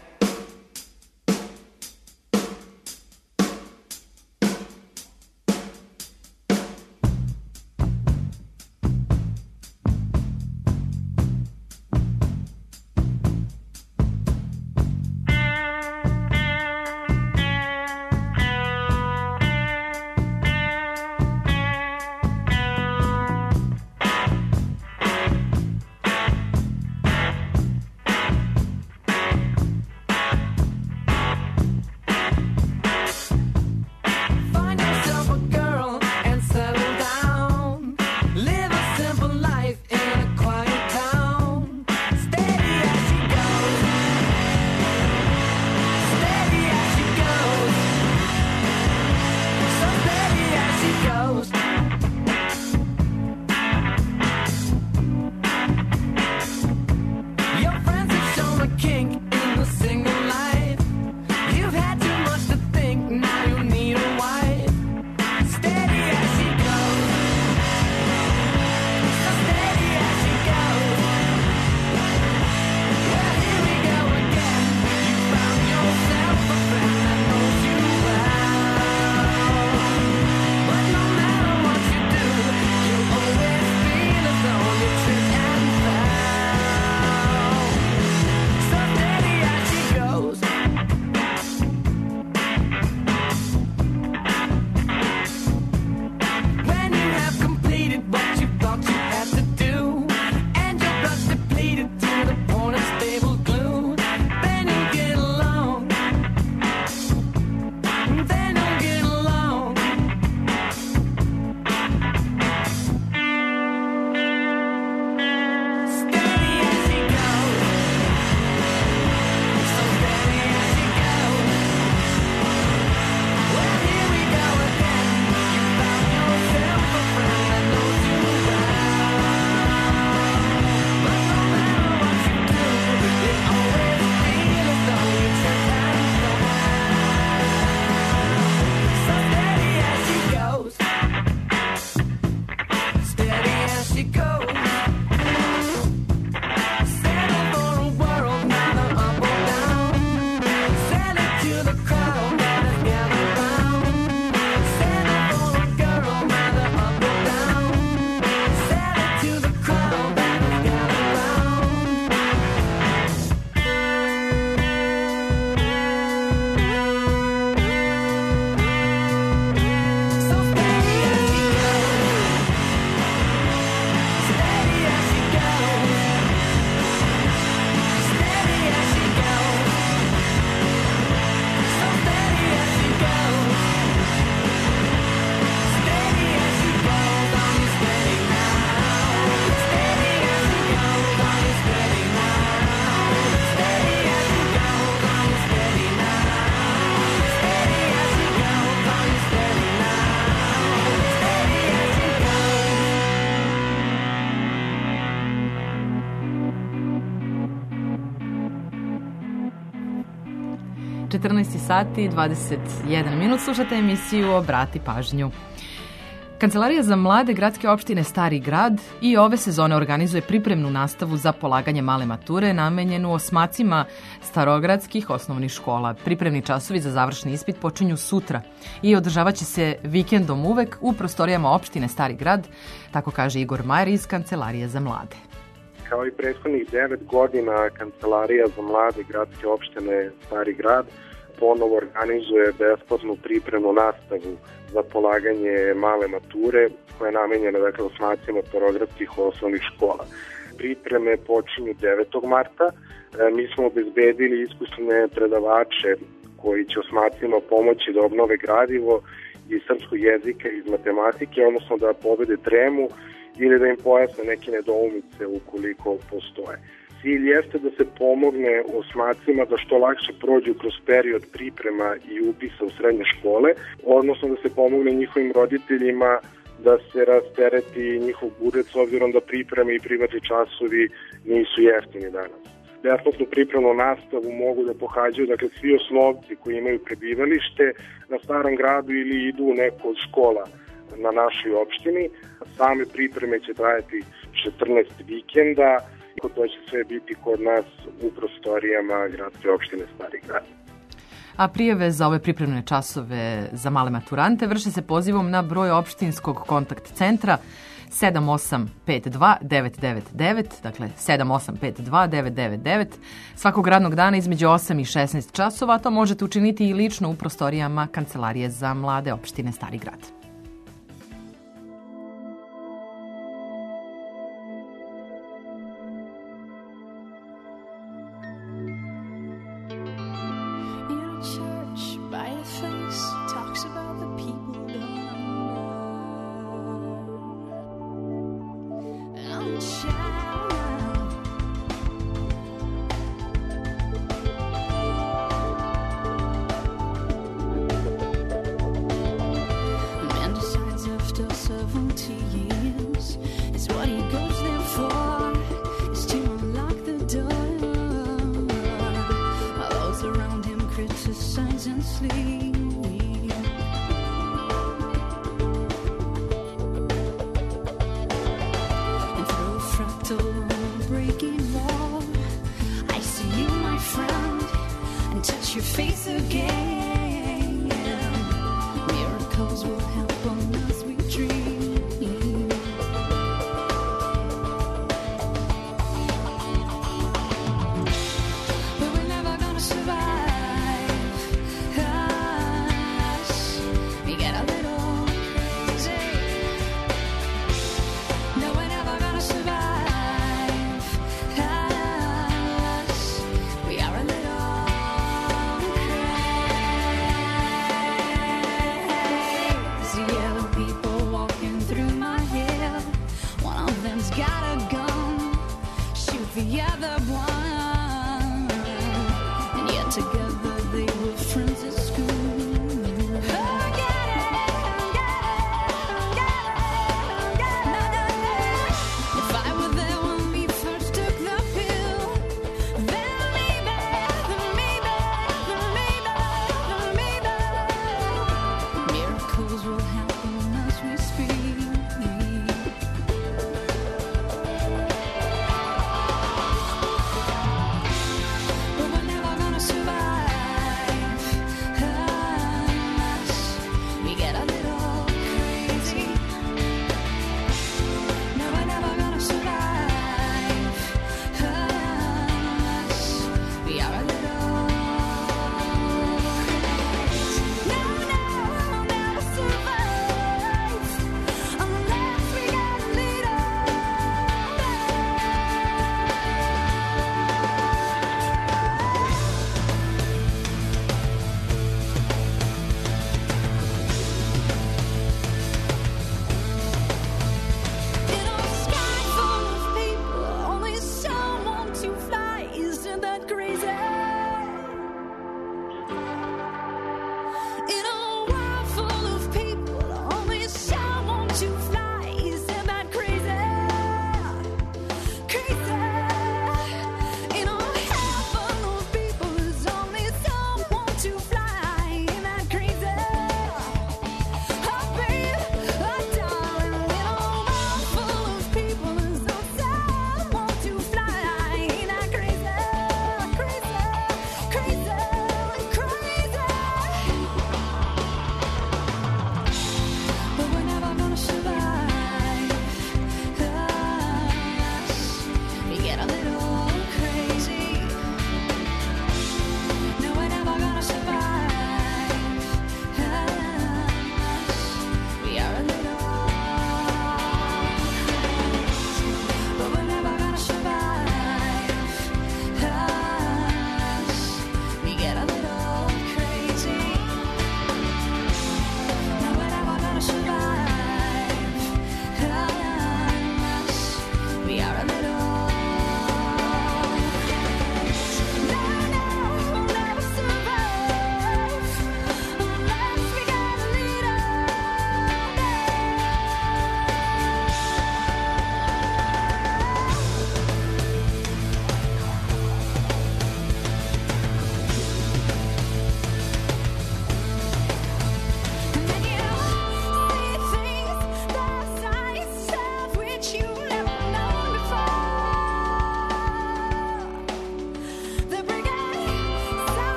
četrnaest sati i dvadeset jedan minut, slušate emisiju Obrati pažnju. Kancelarija za mlade gradske opštine Stari grad i ove sezone organizuje pripremnu nastavu za polaganje male mature namenjenu osmacima starogradskih osnovnih škola. Pripremni časovi za završni ispit počinju sutra i održavat će se vikendom uvek u prostorijama opštine Stari grad, tako kaže Igor Majer iz Kancelarije za mlade. Kao i prethodnih devet godina, Kancelarija za mlade gradske opštine Stari grad ponovo organizuje besplatnu pripremnu nastavu za polaganje male mature koja je namenjena dakle, osmacima starogradskih osnovnih škola. Pripreme počinju devetog marta. E, mi smo obezbedili iskusne predavače koji će osmacima pomoći da obnove gradivo iz srpskog jezika i iz matematike, odnosno da pobede tremu ili da im pojasne neke nedoumice ukoliko postoje. Cilj jeste da se pomogne osmacima da što lakše prođu kroz period priprema i upisa u srednje škole, odnosno da se pomogne njihovim roditeljima da se rastereti njihov budžet s obzirom da pripreme i privatni časovi nisu jeftini danas. Besplatnu pripremnu nastavu mogu da pohađaju dakle, svi osnovci koji imaju prebivalište na Starom gradu ili idu u neku od škola na našoj opštini. Same pripreme će trajati četrnaest vikenda. To će sve biti kod nas u prostorijama gradske opštine Stari grad. A prijave za ove pripremne časove za male maturante vrše se pozivom na broj opštinskog kontakt centra sedam osam pet dva devet devet devet, dakle sedam osam pet dva devet devet devet, svakog radnog dana između osam i šesnaest časova, a to možete učiniti i lično u prostorijama Kancelarije za mlade opštine Stari grad.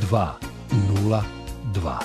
dva nula dva.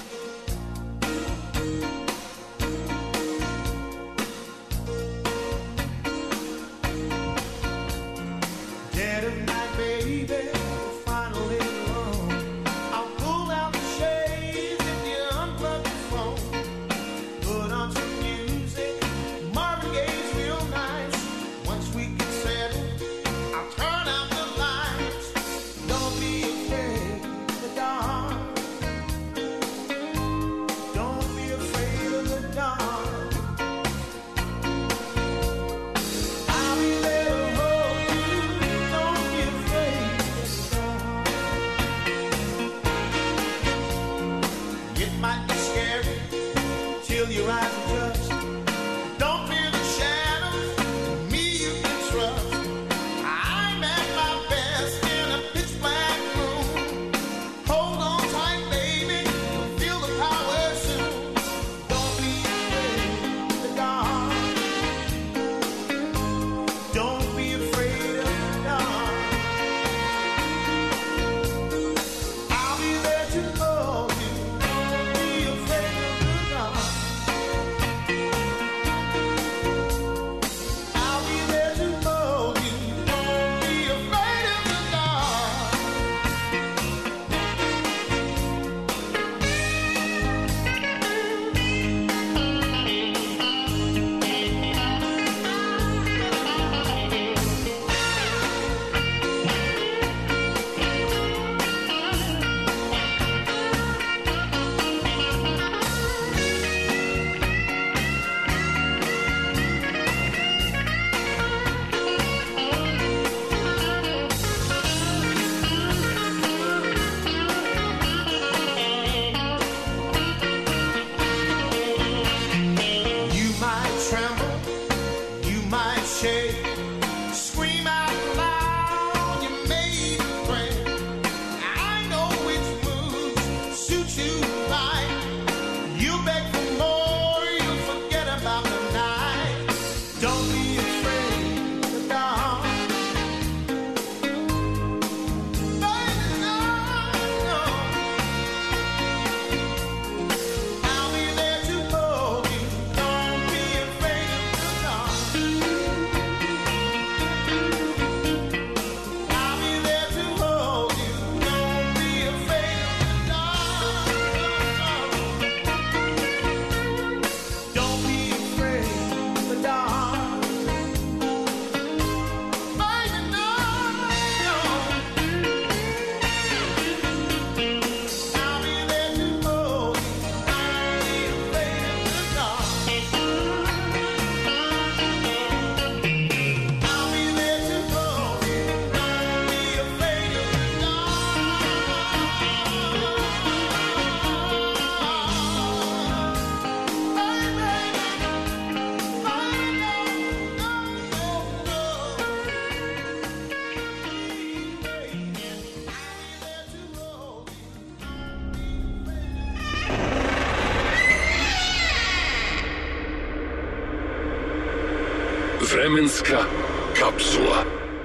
Vremenska kapsula.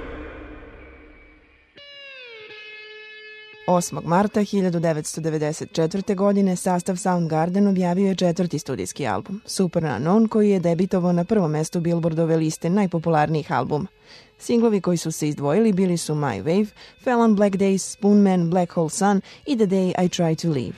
osmog marta hiljadu devetsto devedeset četvrte. godine sastav Soundgarden objavio je četvrti studijski album, Superunknown, koji je debitovao na prvom mestu Billboardove liste najpopularnijih albuma. Singlovi koji su se izdvojili bili su My Wave, Fell on Black Days, Spoon Man, Black Hole Sun i The Day I Try to Leave.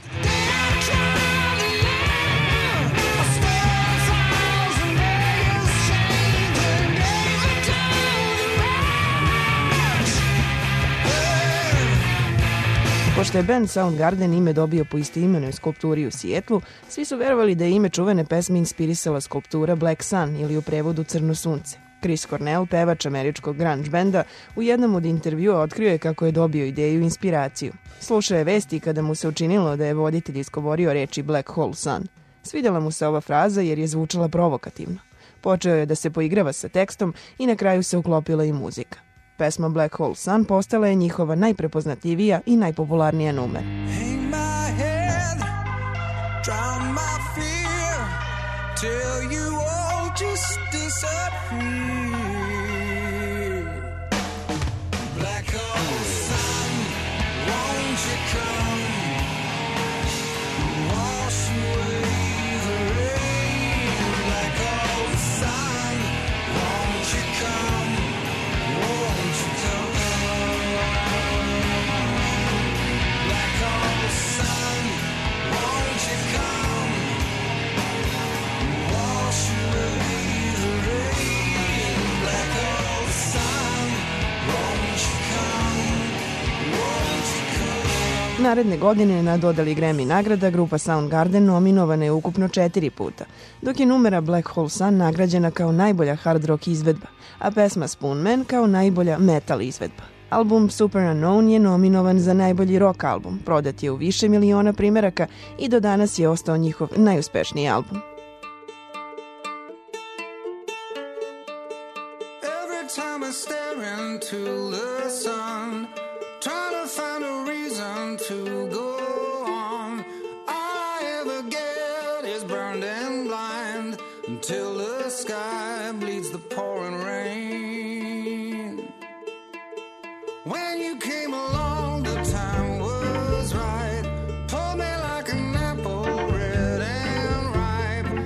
Pošto je band Soundgarden ime dobio po istoimenoj skulpturi u Sijetlu, svi su verovali da je ime čuvene pesme inspirisala skulptura Black Sun ili u prevodu Crno sunce. Chris Cornell, pevač američkog grunge benda, u jednom od intervjua otkrio je kako je dobio ideju i inspiraciju. Slušao je vesti kada mu se učinilo da je voditelj izgovorio reči Black Hole Sun. Svidjela mu se ova fraza jer je zvučala provokativno. Počeo je da se poigrava sa tekstom i na kraju se uklopila i muzika. Pesma Black Hole Sun postala je njihova najprepoznatljivija i najpopularnija numer. Black hole sun, won't you come? Naredne godine na dodali Grammy nagrada grupa Soundgarden nominovana je ukupno četiri puta, dok je numera Black Hole Sun nagrađena kao najbolja hard rock izvedba, a pesma Spoon Man kao najbolja metal izvedba. Album Super Unknown je nominovan za najbolji rock album, prodat je u više miliona primeraka i do danas je ostao njihov najuspešniji album. Every time I stare into the sun, trying to find a reason to go on, all I ever get is burned and blind until the sky bleeds the pouring rain. When you came along, the time was right. Pulled me like an apple, red and ripe.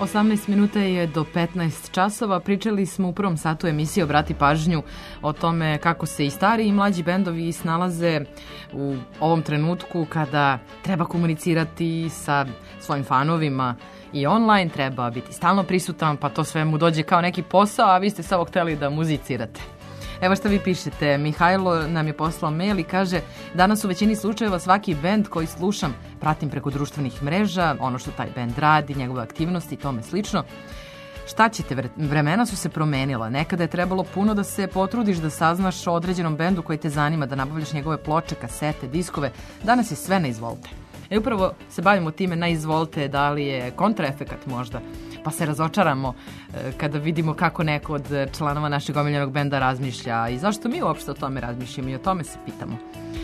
osamnaest minuta je do petnaest časova. Pričali smo u prvom satu emisije Obrati pažnju o tome kako se i stari i mlađi bendovi snalaze u ovom trenutku kada treba komunicirati sa svojim fanovima i online, treba biti stalno prisutan, pa to sve mu dođe kao neki posao, a vi ste samo hteli da muzicirate. Evo šta vi pišete. Mihajlo nam je poslao mail i kaže: danas u većini slučajeva svaki bend koji slušam pratim preko društvenih mreža, ono što taj bend radi, njegove aktivnosti i tome slično. Šta ćete, vremena su se promenila. Nekada je trebalo puno da se potrudiš da saznaš o određenom bendu koji te zanima, da nabavljaš njegove ploče, kasete, diskove. Danas je sve na izvolte. E upravo se bavimo time na izvolte, da li je kontraefekat možda, pa se razočaramo e, kada vidimo kako neko od članova našeg omiljenog benda razmišlja i zašto mi uopšte o tome razmišljamo i o tome se pitamo.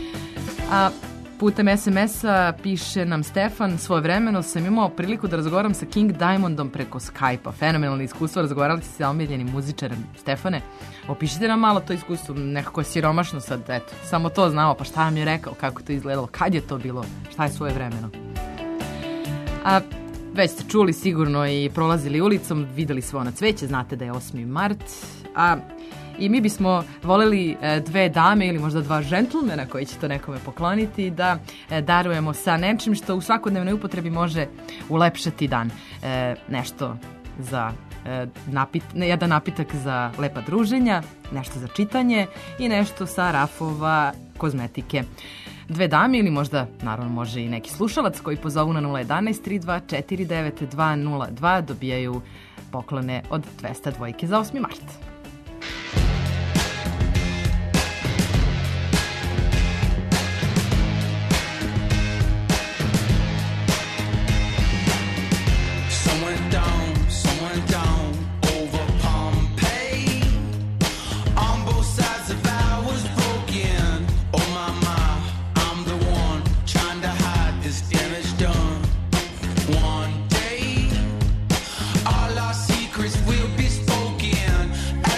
A putem es em es-a piše nam Stefan: svojevremeno sam imao priliku da razgovaram sa King Diamondom preko Skype-a. Fenomenalno iskustvo, razgovarali ste sa omiljenim muzičarem. Stefane, opišite nam malo to iskustvo, nekako je siromašno sad, eto, samo to znamo, pa šta vam je rekao, kako to izgledalo, kad je to bilo, šta je svojevremeno. A već ste čuli sigurno i prolazili ulicom, videli svo na cveće, znate da je osmi mart, a i mi bismo voleli dve dame ili možda dva džentlmena koji će to nekome pokloniti da darujemo sa nečim što u svakodnevnoj upotrebi može ulepšati dan. E, nešto za e, napit, jedan napitak za lepa druženja, nešto za čitanje i nešto sa rafova kozmetike. Dve dame ili možda, naravno, može i neki slušalac koji pozovu na nula jedanaest tri dva četiri devet dva nula dva dobijaju poklone od dvesta dvojke za osmi mart. All our secrets will be spoken.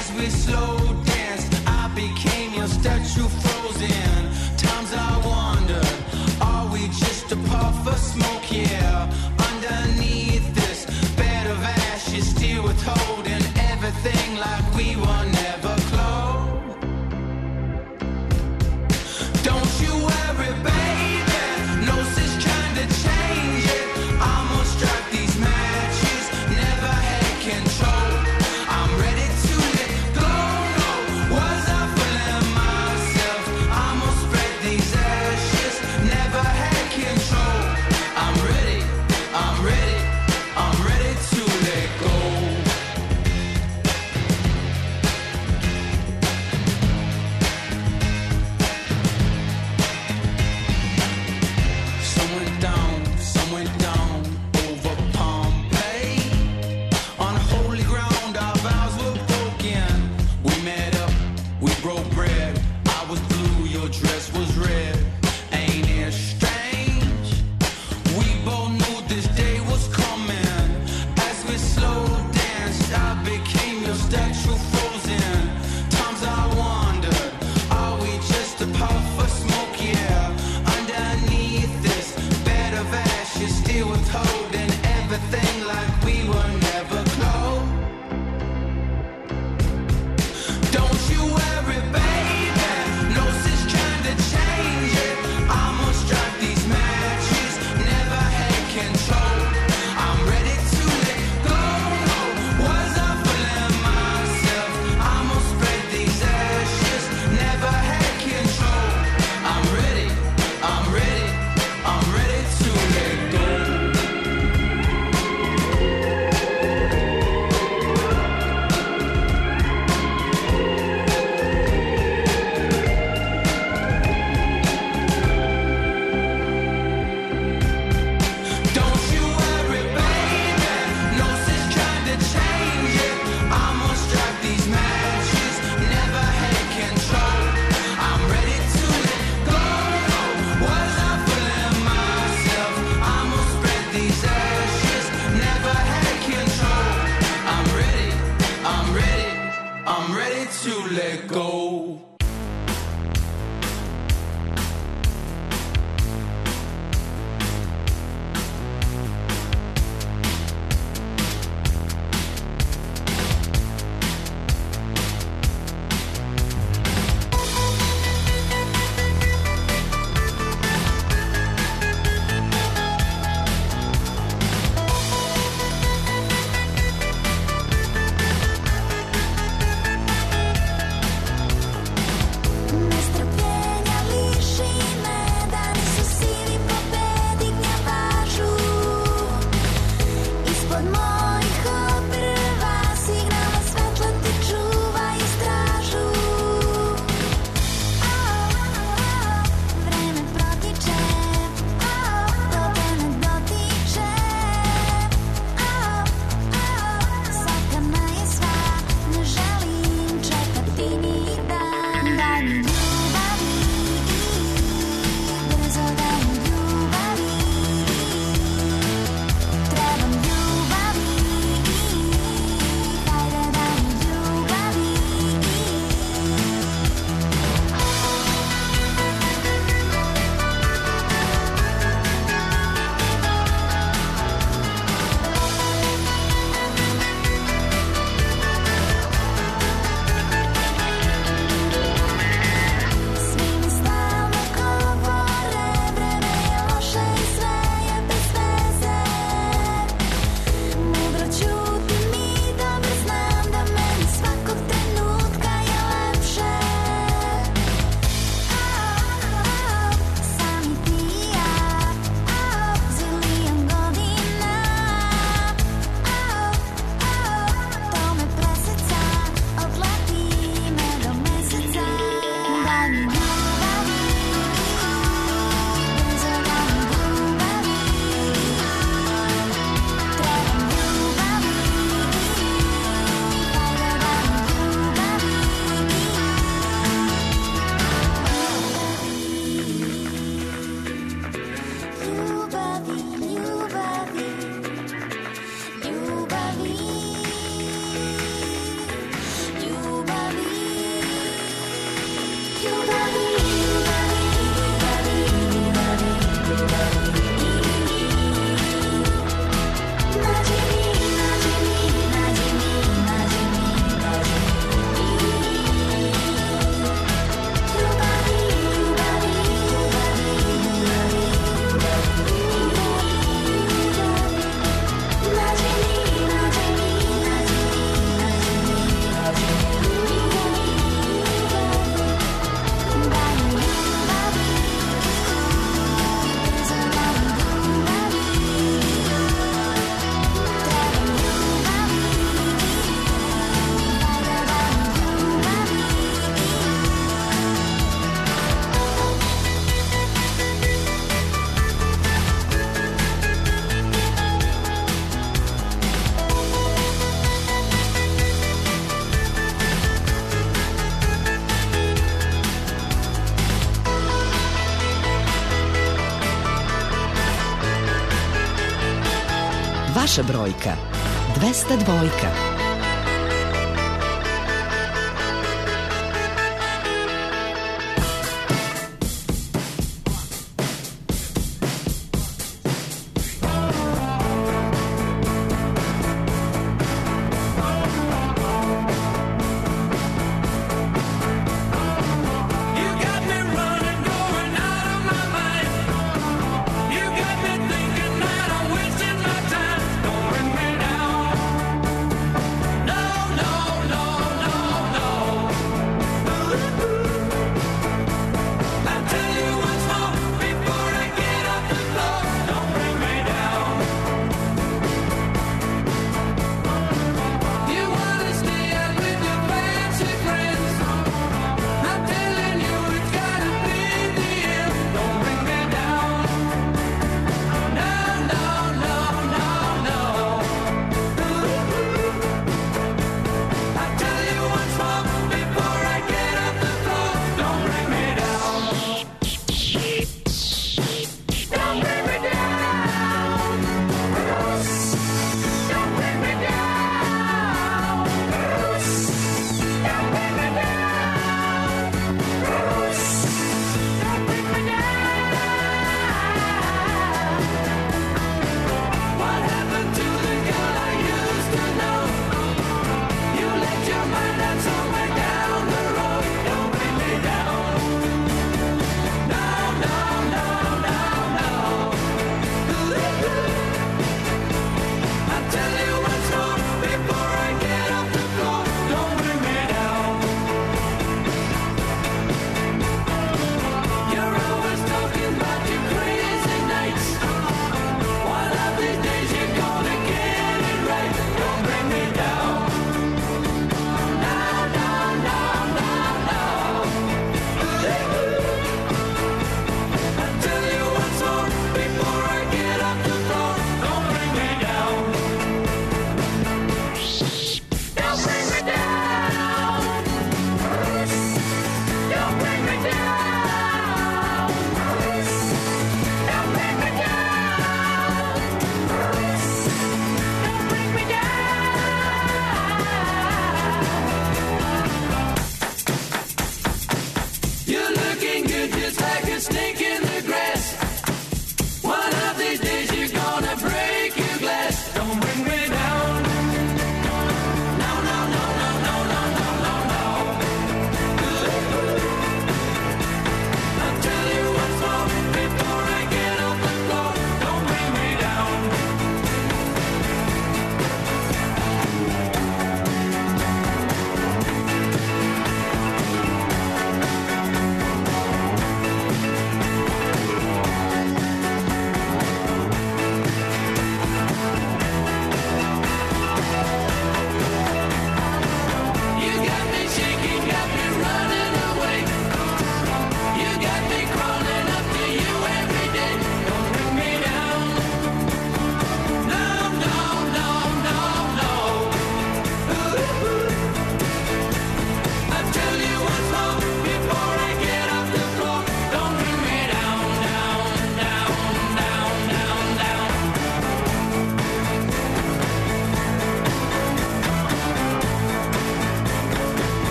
Vaša brojka. dvesta dvojka.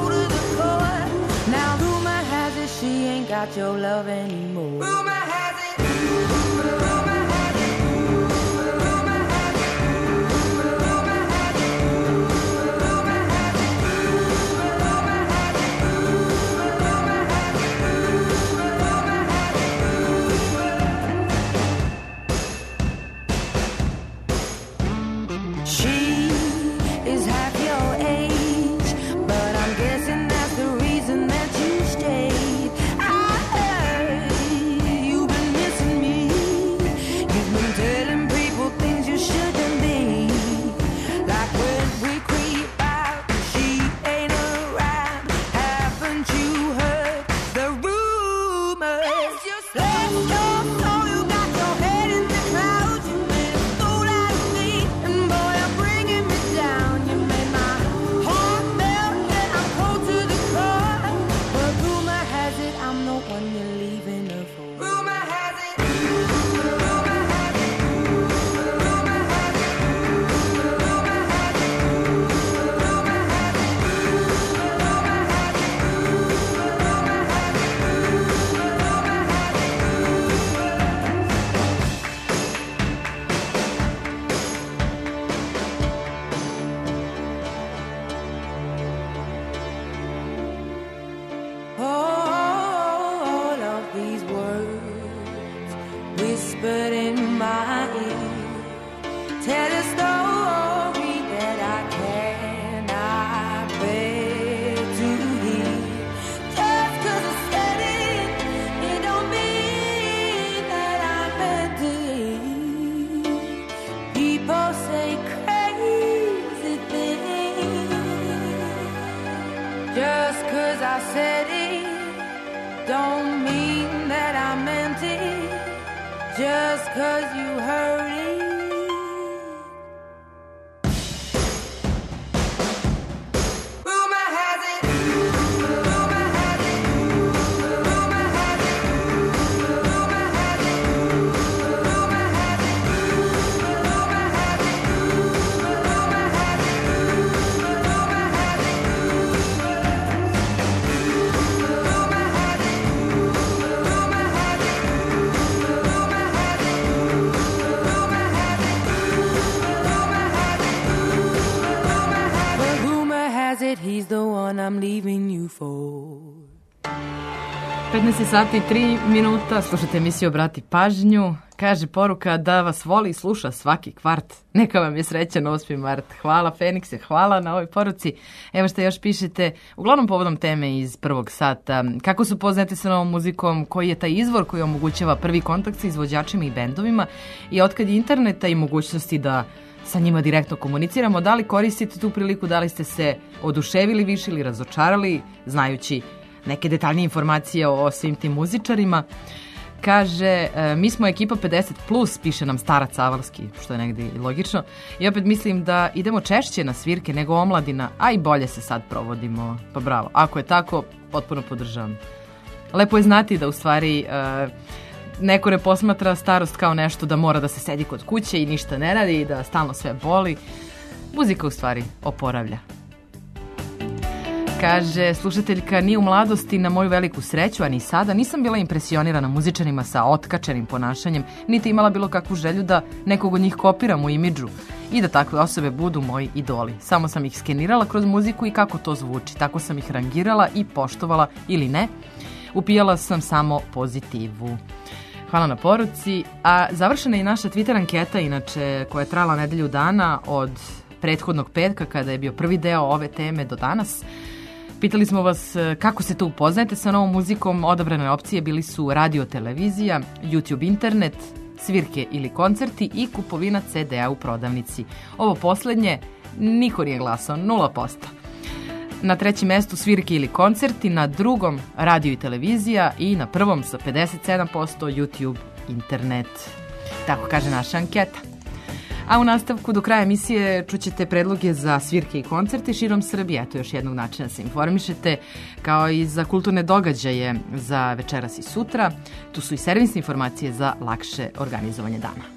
got your love anymore. Rumor has it. petnaest sati i tri minuta, slušate emisiju Obrati pažnju. Kaže poruka da vas voli i sluša svaki kvart. Neka vam je srećan osmi mart. Hvala Fenikse, hvala na ovoj poruci. Evo što još pišete, uglavnom povodom teme iz prvog sata. Kako su poznati sa novom muzikom, koji je taj izvor koji omogućava prvi kontakt sa izvođačima i bendovima i otkad je interneta i mogućnosti da sa njima direktno komuniciramo, da li koristite tu priliku, da li ste se oduševili više ili razočarali, znajući neke detaljnije informacije o svim tim muzičarima. Kaže, mi smo ekipa pedeset plus, piše nam Starac Avalski, što je negdje i logično. I opet mislim da idemo češće na svirke nego omladina, a i bolje se sad provodimo. Pa bravo, ako je tako, potpuno podržavam. Lepo je znati da u stvari neko ne posmatra starost kao nešto da mora da se sedi kod kuće i ništa ne radi i da stalno sve boli. Muzika u stvari oporavlja. Kaže, slušateljka, ni u mladosti na moju veliku sreću, a ni sada nisam bila impresionirana muzičarima sa otkačenim ponašanjem, niti imala bilo kakvu želju da nekog od njih kopiram u imidžu i da takve osobe budu moji idoli. Samo sam ih skenirala kroz muziku i kako to zvuči, tako sam ih rangirala i poštovala ili ne. Upijala sam samo pozitivu. Hvala na poruci. A završena je i naša Twitter anketa, inače, koja je trajala nedelju dana od prethodnog petka kada je bio prvi deo ove teme do danas. Pitali smo vas kako se to upoznajete sa novom muzikom. Odabrane opcije bili su radio, televizija, YouTube, internet, svirke ili koncerti i kupovina ce de a u prodavnici. Ovo poslednje niko nije glasao, nula posto. Na trećem mestu svirke ili koncerti, na drugom radio i televizija i na prvom sa pedeset sedam posto YouTube, internet. Tako kaže naša anketa. A u nastavku do kraja emisije čućete predloge za svirke i koncerte širom Srbije. Eto još jednog načina da se informišete, kao i za kulturne događaje za večeras i sutra. Tu su i servisne informacije za lakše organizovanje dana.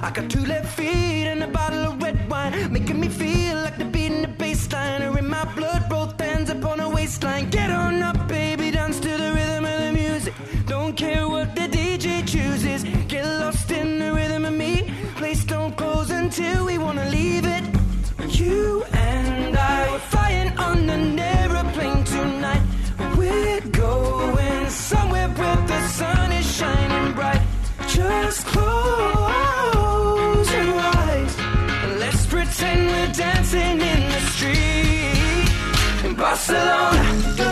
I got two left feet and a bottle of red wine, making me feel like the beat in the bass line, or in my blood, both hands upon a waistline. Get on up, baby, dance to the rhythm of the music. Don't care what the D J chooses. Get lost in the rhythm of me. Place don't close until we wanna leave it. You and I were flying on an aeroplane tonight. We're going somewhere where the sun is shining bright. Just close your eyes and let's pretend we're dancing in the street in Barcelona.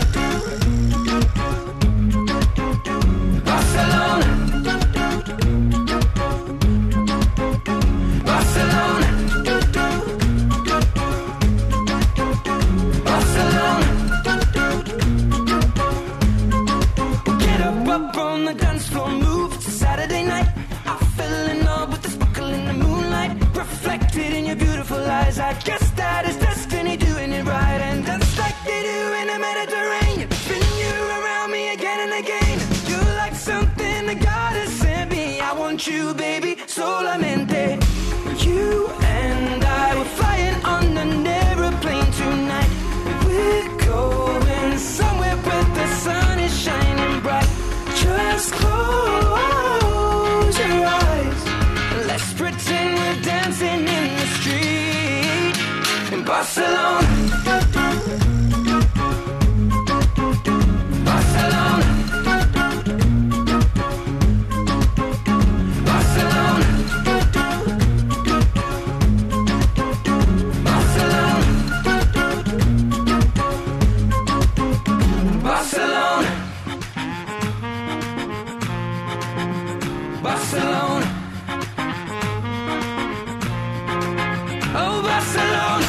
Barcelona. Barcelona. Barcelona. Get up, up on the dance floor, move. It's a Saturday night. I fell in love with the sparkle in the moonlight, reflected in your beautiful eyes. I guess that is destiny doing it right, and dance like they do in the Mediterranean. Spin you around me again and again. You're like something that God has sent me. I want you, baby, solamente. You and I were flying on an aeroplane tonight. We're going somewhere where the sun is shining bright. Just close your eyes and let's pretend we're dancing in the street in Barcelona. Barcelona. Barcelona. Barcelona. Barcelona. Barcelona. Oh, Barcelona.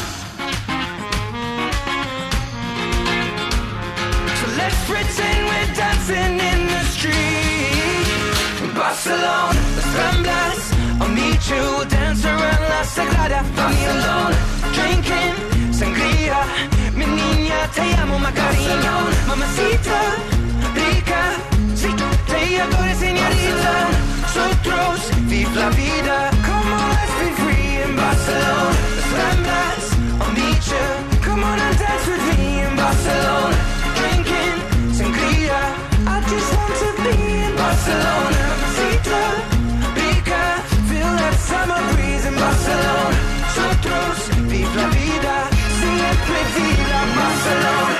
So let's pretend we're dancing in the street in Barcelona. Las Ramblas, I'll meet you, we'll dance around La Sagrada Barcelona. Drinking sangria, mi niña, te amo, Macarena. Mamacita, rica, sí, te adoro, señorita. Nosotros, vive la vida. Come on, let's be free in Barcelona. Las Ramblas, I'll meet you. Come on and dance with me in Barcelona. Drinking sangria, I just want to be in Barcelona. Mamacita, rica, feel that summer breeze in Barcelona. Nosotros, vive la vida. Siempre viva Barcelona.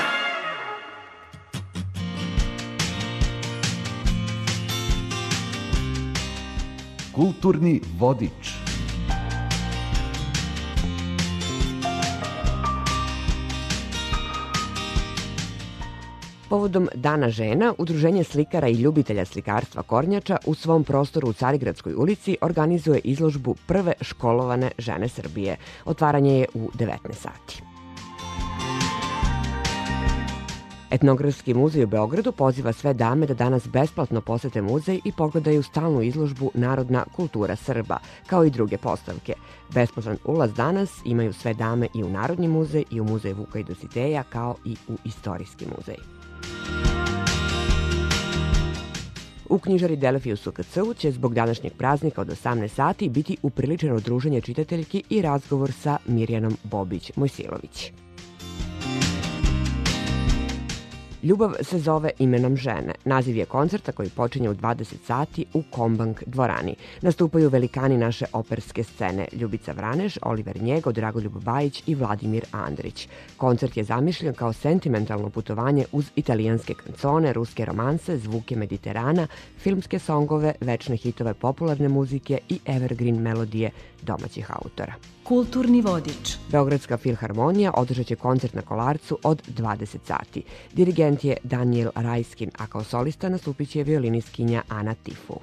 Kulturni vodič. Povodom Dana žena, Udruženje slikara i ljubitelja slikarstva Kornjača u svom prostoru u Carigradskoj ulici organizuje izložbu Prve školovane žene Srbije. Otvaranje je u devetnaest sati. Etnografski muzej u Beogradu poziva sve dame da danas besplatno posete muzej i pogledaju stalnu izložbu Narodna kultura Srba, kao i druge postavke. Besplatan ulaz danas imaju sve dame i u Narodni muzej i u muzej Vuka i Dositeja, kao i u Istorijski muzej. U knjižari Delefijus u K C-u će zbog današnjeg praznika od osamnaest sati biti upriličeno druženje čitateljki i razgovor sa Mirjanom Bobić-Mojsilović. Ljubav se zove imenom žene. Naziv je koncerta koji počinje u dvadeset sati u Kombank dvorani. Nastupaju velikani naše operske scene Ljubica Vranež, Oliver Njego, Dragoljub Bajić i Vladimir Andrić. Koncert je zamišljen kao sentimentalno putovanje uz italijanske kancone, ruske romanse, zvuke Mediterana, filmske songove, večne hitove popularne muzike i evergreen melodije domaćih autora. Kulturni vodič. Beogradska filharmonija održat će koncert na Kolarcu od dvadeset sati. Dirigent je Daniel Rajskin, a kao solista nastupit će violinistkinja Ana Tifu.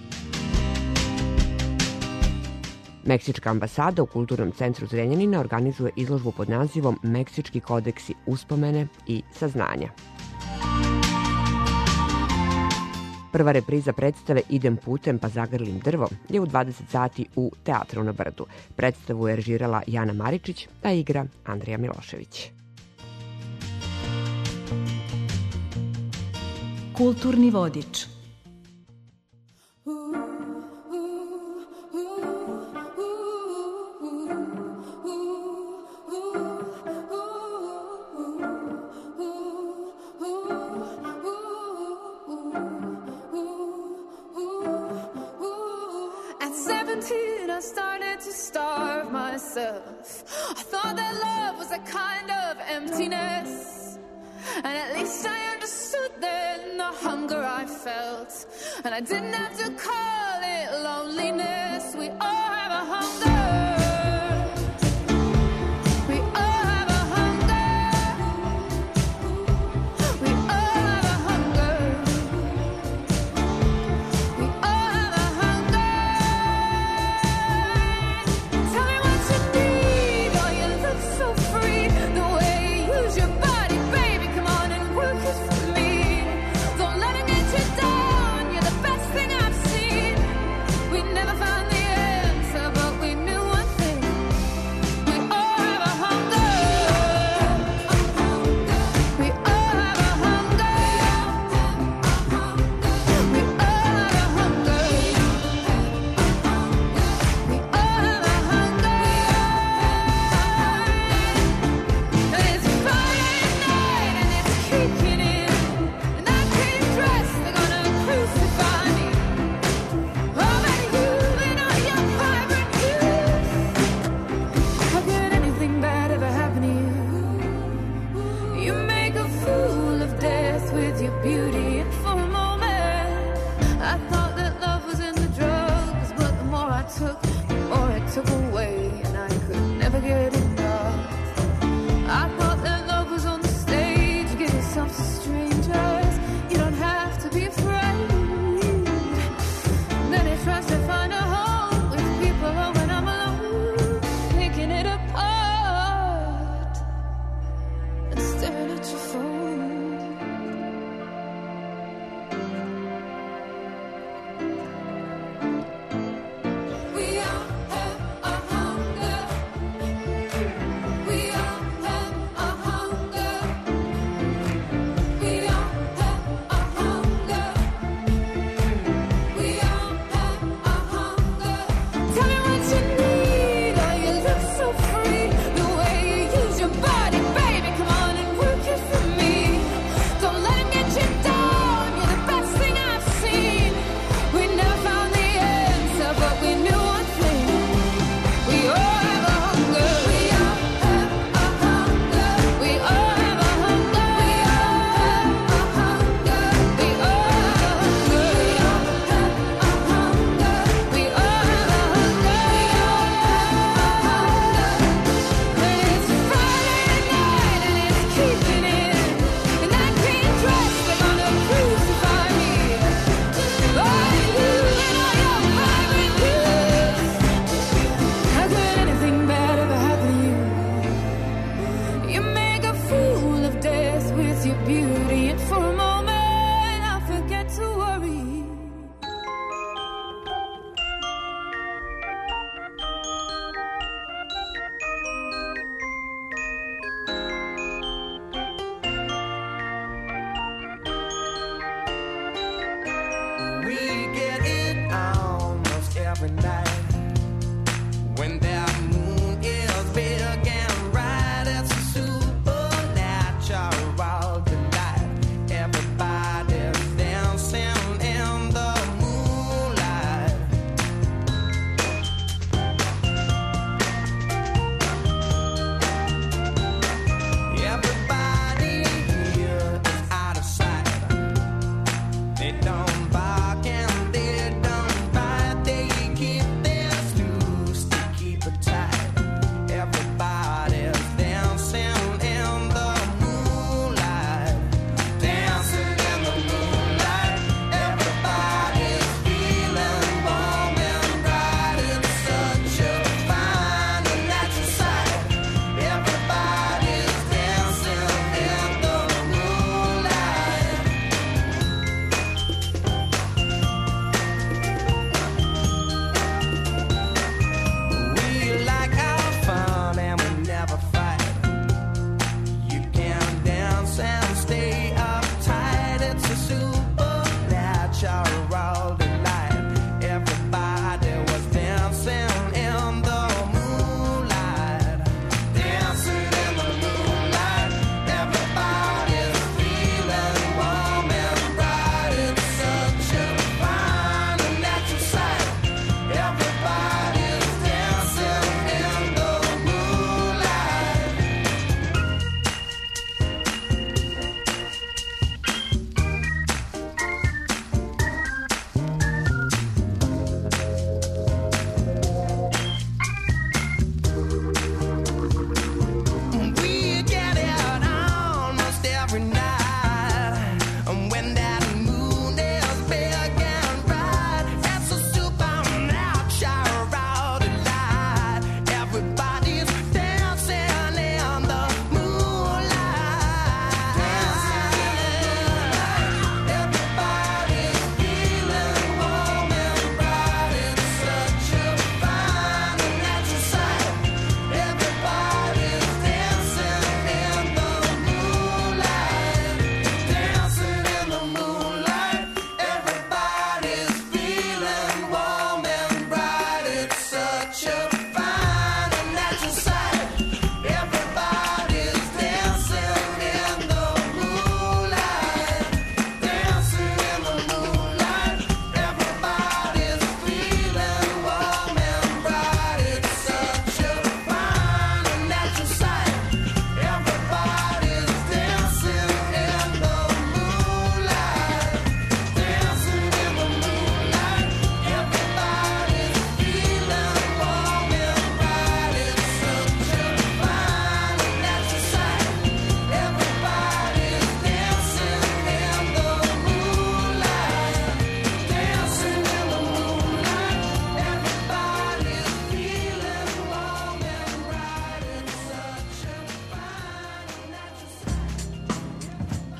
Meksička ambasada u Kulturnom centru Zrenjanina organizuje izložbu pod nazivom Meksički kodeksi uspomene i saznanja. Prva repriza predstave Idem putem pa zagrlim drvo je u dvadeset sati u Teatru na Brdu. Predstavu je režirala Jana Maričić, a igra Andrija Milošević. Kulturni vodič. to starve myself. I thought that love was a kind of emptiness, and at least I understood then the hunger I felt. And I didn't have to call it loneliness. We all have a hunger. We never found the answer, but we knew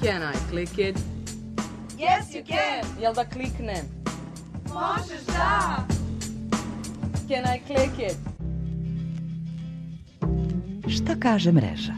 Can I click it? Yes, you can. Jel da kliknem? Možeš da. Can I click it? Šta kaže mreža?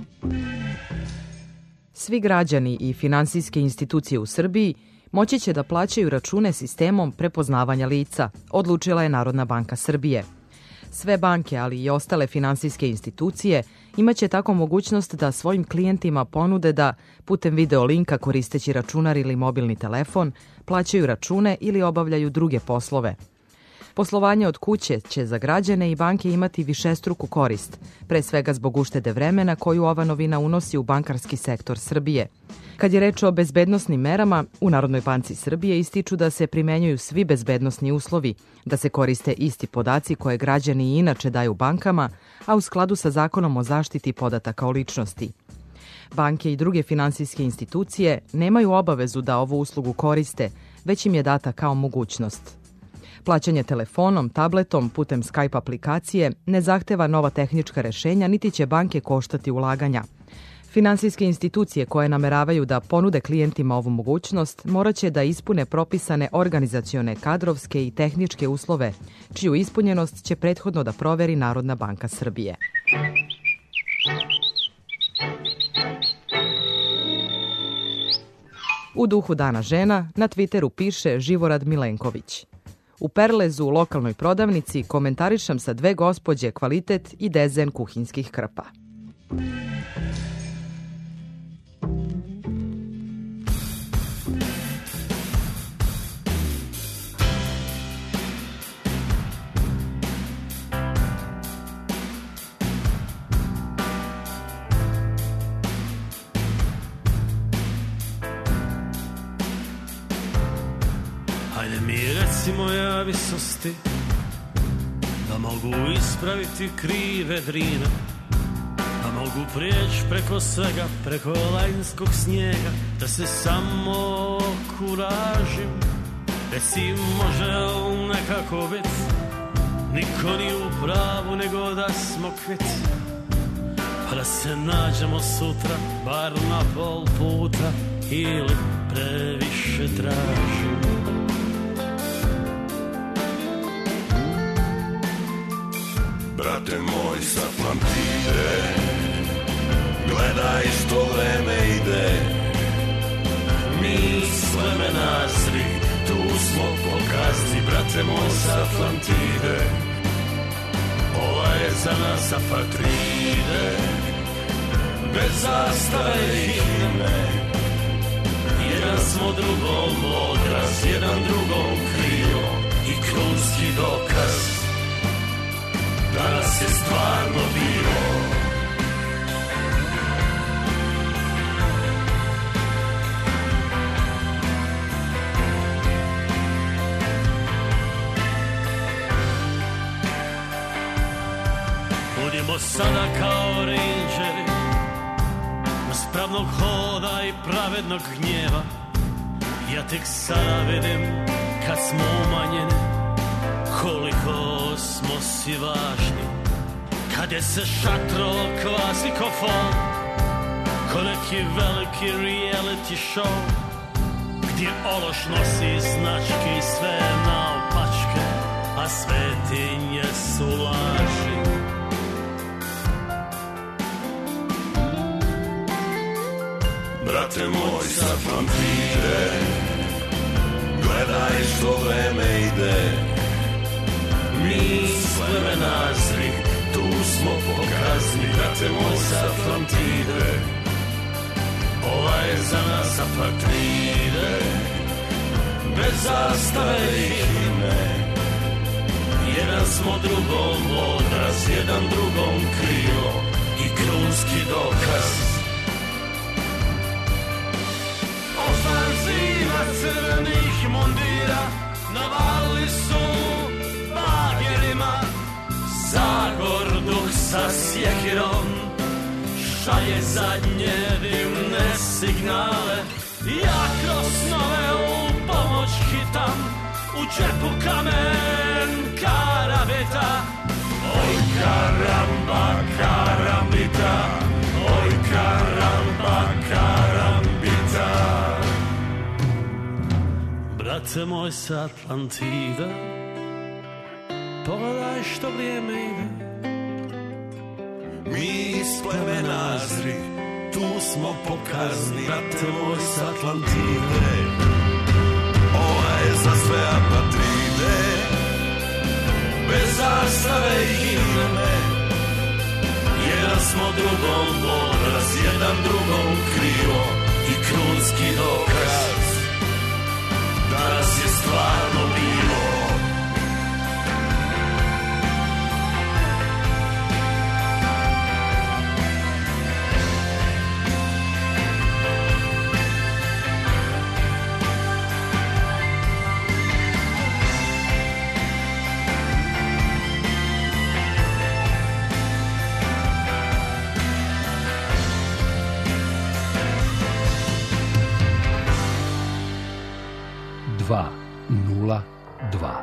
Svi građani i finansijske institucije u Srbiji moći će da plaćaju račune sistemom prepoznavanja lica, odlučila je Narodna banka Srbije. Sve banke, ali i ostale finansijske institucije, imaće tako mogućnost da svojim klijentima ponude da, putem video linka koristeći računar ili mobilni telefon, plaćaju račune ili obavljaju druge poslove. Poslovanje od kuće će za građane i banke imati višestruku korist, pre svega zbog uštede vremena koju ova novina unosi u bankarski sektor Srbije. Kad je reč o bezbednosnim merama, u Narodnoj banci Srbije ističu da se primenjuju svi bezbednosni uslovi, da se koriste isti podaci koje građani i inače daju bankama, a u skladu sa Zakonom o zaštiti podataka o ličnosti. Banke i druge finansijske institucije nemaju obavezu da ovu uslugu koriste, već im je data kao mogućnost. Plaćanje telefonom, tabletom, putem Skype aplikacije ne zahteva nova tehnička rešenja, niti će banke koštati ulaganja. Finansijske institucije koje nameravaju da ponude klijentima ovu mogućnost moraće da ispune propisane organizacione, kadrovske i tehničke uslove, čiju ispunjenost će prethodno da proveri Narodna banka Srbije. U duhu Dana žena na Twitteru piše Živorad Milenković. U Perlezu, u lokalnoj prodavnici, komentarišem sa dve gospođe kvalitet i dezen kuhinskih krpa. Hajde mi reci moja visosti, da mogu ispraviti krive drine, da mogu prijeći preko svega, preko lanjskog snijega, da se samo kuražim. Reci može li nekako bit, niko ni u pravu nego da smo kvit, pa da se nađemo sutra, bar na pol puta, ili previše tražim. Brate moj sa Atlantide, gledaj što vreme ide. Mi s plemena sri, tu smo pokazni. Brate moj sa Atlantide, ova je za nas apatride. Bez zastave i himne, jedan smo drugom odraz, jedan drugom krilo i krunski dokaz da nas je stvarno bilo. Budimo sada kao rangeri, uz pravnog hoda i pravednog gnjeva. Ja tek sada vidim, kad smo umanjeni, koliko smo si važni. Kad je se šatro kvasi ko fol, ko neki veliki reality show, gdje ološ nosi značke i sve naopačke, a svetinje su laži. Brate moj sa Atlantide, gledaj što vreme ide. Mi s plemena zri, tu smo pokazni. Brate moj sa Atlantide, ova je za nas apatride. Bez zastave i himne, jedan smo drugom odraz, jedan drugom krilo i krunski dokaz. Ofanziva crvenih mundira navalili su bagerima. Zagor duh sa sjekirom šalje zadnje divne signale. Ja kroz snove u pomoć hitam, u džepu kamen karabita. Oj karamba karambita, oj karamba karambita. brate moj sa Atlantida. Pogledaj što vrijeme ide. Mi iz plemena Azri, tu smo pokazni, brate moj sa Atlantide. Ova je za sve apatride, bez zastave i himne. Jedan smo drugom odraz, jedan drugom krivo i krunski dokaz da nas je stvarno bilo. dva nula dva.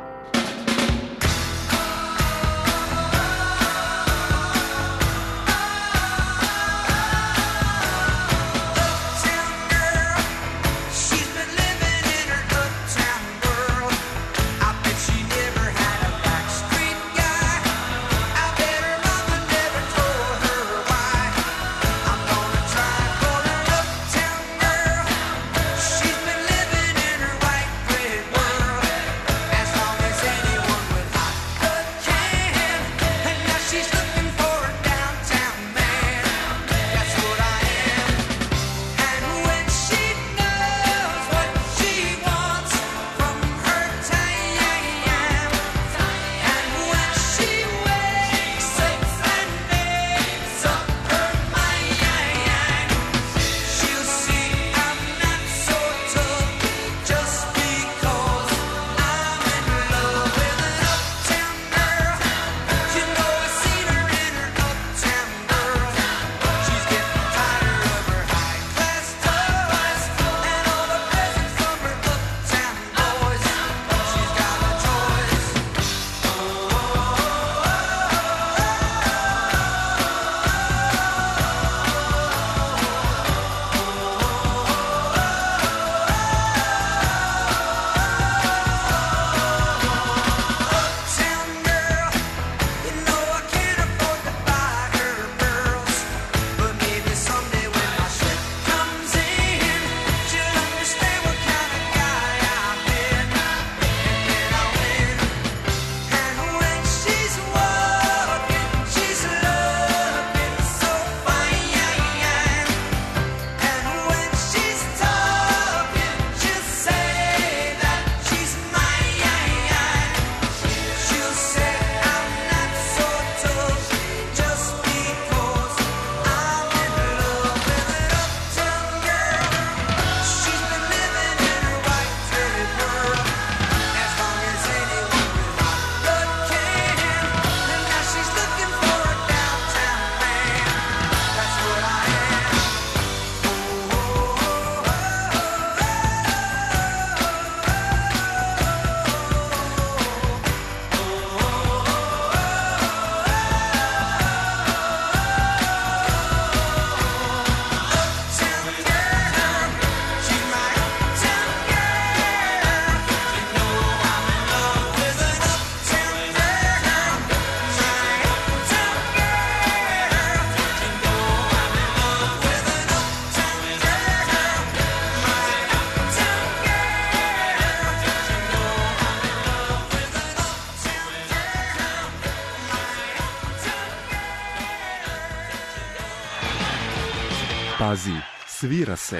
Pazi, svira se.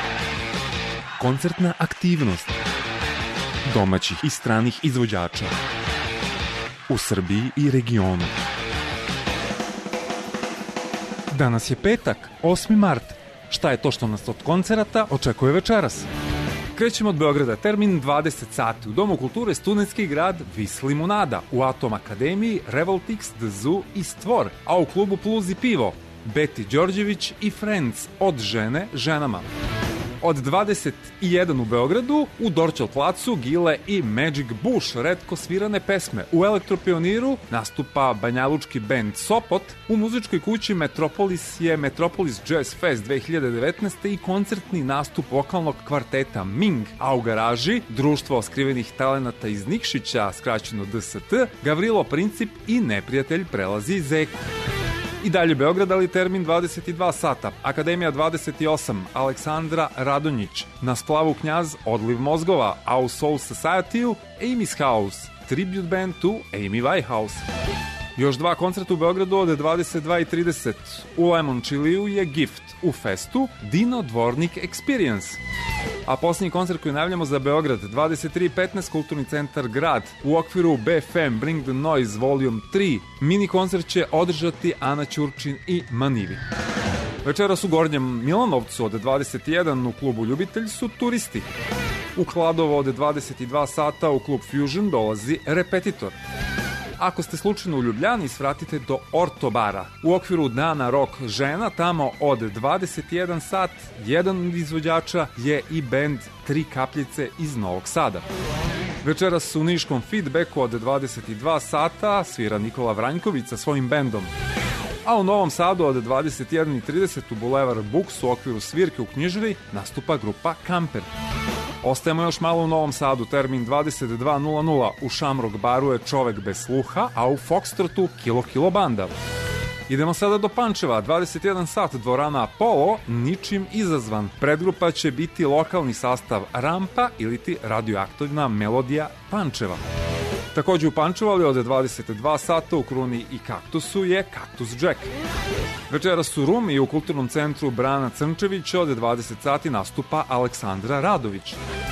Koncertna aktivnost domaćih i stranih izvođača u Srbiji i regionu. Danas je petak, osmi mart. Šta je to što nas od koncerata očekuje večeras? Krećemo od Beograda, termin dvadeset sati. U Domu kulture Studentski grad Vis Limunada, u Atom Akademiji Revoltix, The Zoo i Stvor, a u klubu Plus i pivo Beti Đorđević i Friends, od žene ženama. Od dvadeset jedan u Beogradu, u Dorćol placu, Gile i Magic Bush, retko svirane pesme. U Elektropioniru nastupa banjalučki bend Sopot, u muzičkoj kući Metropolis je Metropolis Jazz Fest dve hiljade devetnaeste. i koncertni nastup vokalnog kvarteta Ming, a u garaži Društvo skrivenih talenata iz Nikšića, skraćeno D S T, Gavrilo Princip i Neprijatelj prelazi Zeku. I dalje Beograd, ali termin dvadeset dva sata. Akademija dvadeset osam, Aleksandra Radonjić. Na splavu Knjaz, Odliv mozgova, a u Soul Society-u Amy's House, tribute band to Amy Winehouse. Još dva koncerta u Beogradu od dvadeset dva i trideset. U Lemon Chiliju je Gift, u Festu Dino Dvornik Experience. A posljednji koncert koji najavljamo za Beograd, dvadeset tri petnaest, Kulturni centar Grad. U okviru B F M Bring the Noise Volume tri. Mini koncert će održati Ana Ćurčin i Manivi. Večeras u Gornjem Milanovcu od dvadeset jedan u klubu Ljubitelj su Turisti. U Kladovo od dvadeset dva sata u klub Fusion dolazi Repetitor. Ako ste slučajno u Ljubljani, svratite do Ortobara. U okviru Dana Rock žena, tamo od dvadeset jedan sat, jedan od izvođača je i bend Tri kapljice iz Novog Sada. Večeras u niškom Feedbacku od dvadeset dva sata svira Nikola Vranjković sa svojim bendom. A u Novom Sadu od dvadeset jedan i trideset u Bulevar Books u okviru svirke u knjižari nastupa grupa Kamper. Ostajemo još malo u Novom Sadu, termin dvadeset dva nula nula, u Shamrock baru je Čovek bez sluha, a u Foxtrotu Kilo Kilo banda. Idemo sada do Pančeva, dvadeset jedan sat, dvorana Apollo, ničim izazvan. Predgrupa će biti lokalni sastav Rampa ili ti radioaktivna melodija Pančeva. Takođe u Pančevu, ali od dvadeset dva sata u Kruni i Kaktusu je Kaktus Jack. Večeras u Rumi i u Kulturnom centru Brana Crnčević od dvadeset sati nastupa Aleksandra Radović.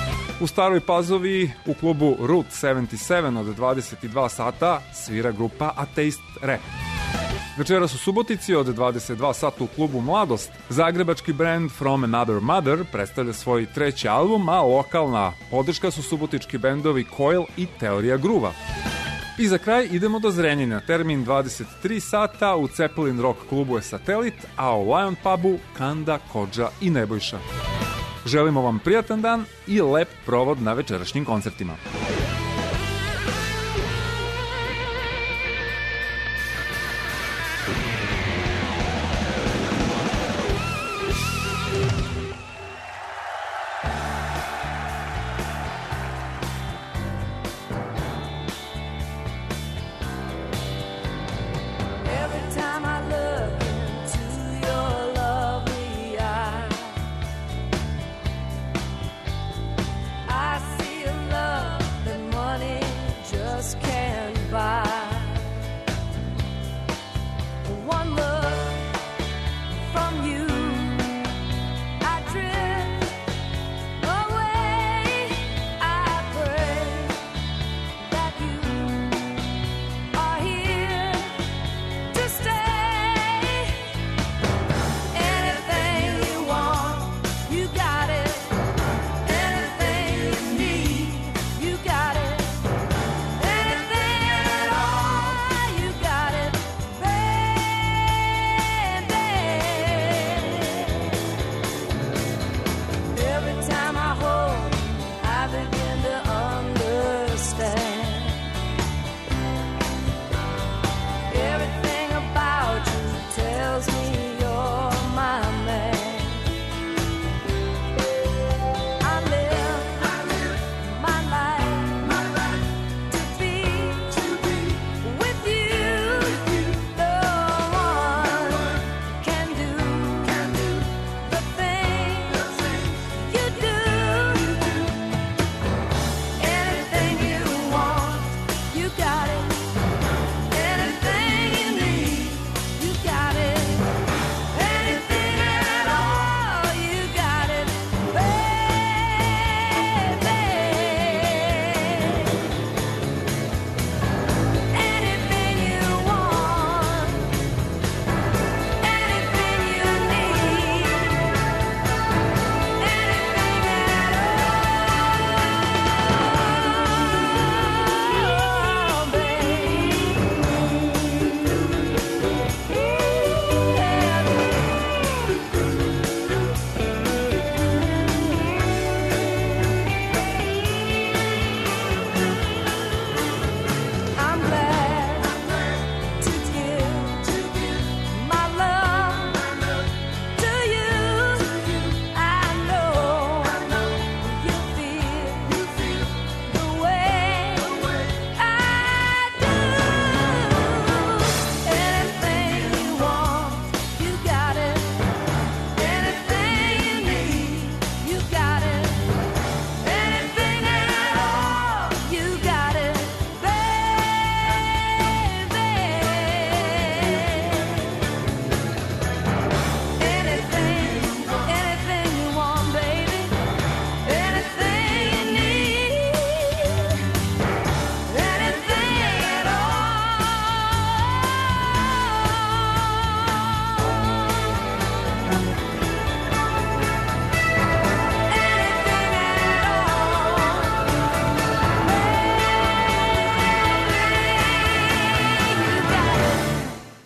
U Staroj Pazovi u klubu Route sedamdeset sedam od dvadeset dva sata svira grupa Atheist Rap. Večeras u Subotici od dvadeset dva sata u klubu Mladost zagrebački brand From Another Mother predstavlja svoj treći album, a lokalna podrška su subotički bendovi Coil i Teorija gruva. I za kraj idemo do Zrenjanina, termin dvadeset tri sata, u Zeppelin Rock klubu je Satelit, a u Lion pubu Kanda, Kodža i Nebojša. Želimo vam prijatan dan i lep provod na večerašnjim koncertima.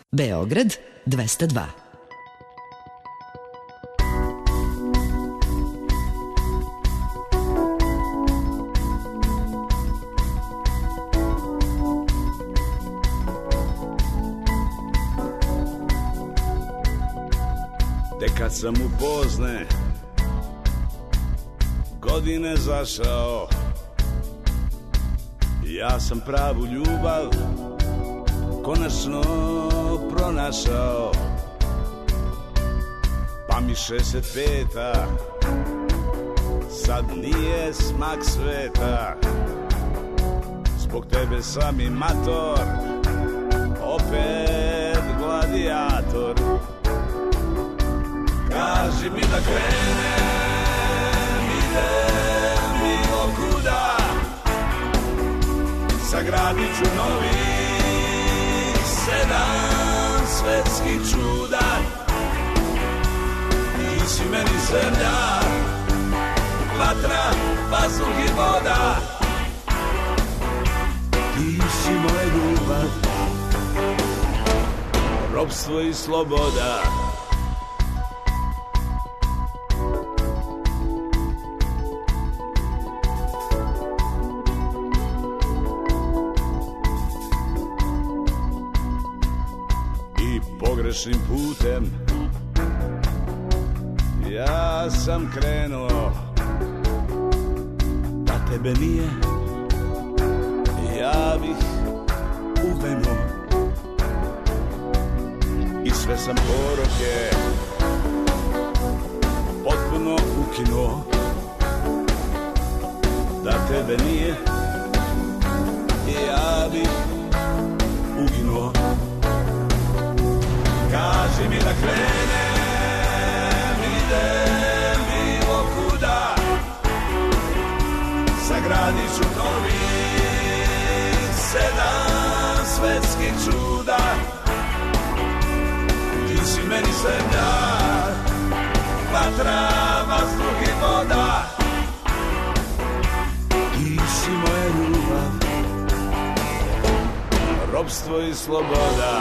Beograd dvesta dva. Tek kad sam u pozne godine zašao, ja sam pravu ljubav konačno pronašao. Pa mi šezdeset peta sad nije smak sveta, zbog tebe sam i mator, opet gladijator. Kaži mi da krenem, idem bilo kuda, sagradit ću novi sedam svetskih čuda. Ti si meni zemlja, vatra, vazduh i voda. Ti si moja ljubav, robstvo i sloboda. Pogrešnim putem ja sam krenuo, da tebe nije ja bih uvenuo. I sve sam poroke potpuno ukinuo, da tebe nije ja bih uginuo. Kaži mi da krenem, idem bilo kuda, sagradit ću novi sedam svetskih čuda. Ti si meni zemlja, vatra, vazduh i voda. Ti si moja ljubav, robstvo i sloboda.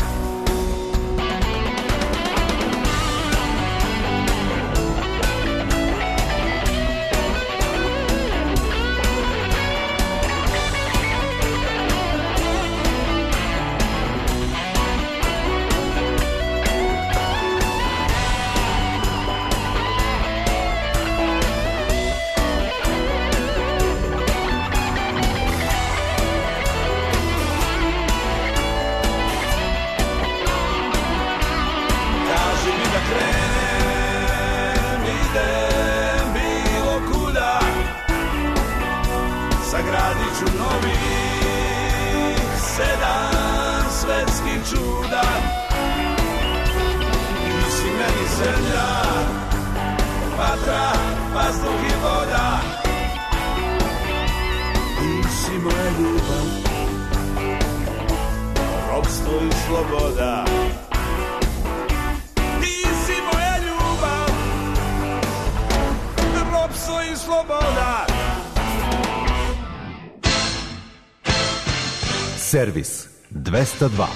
Servis dvesta dva.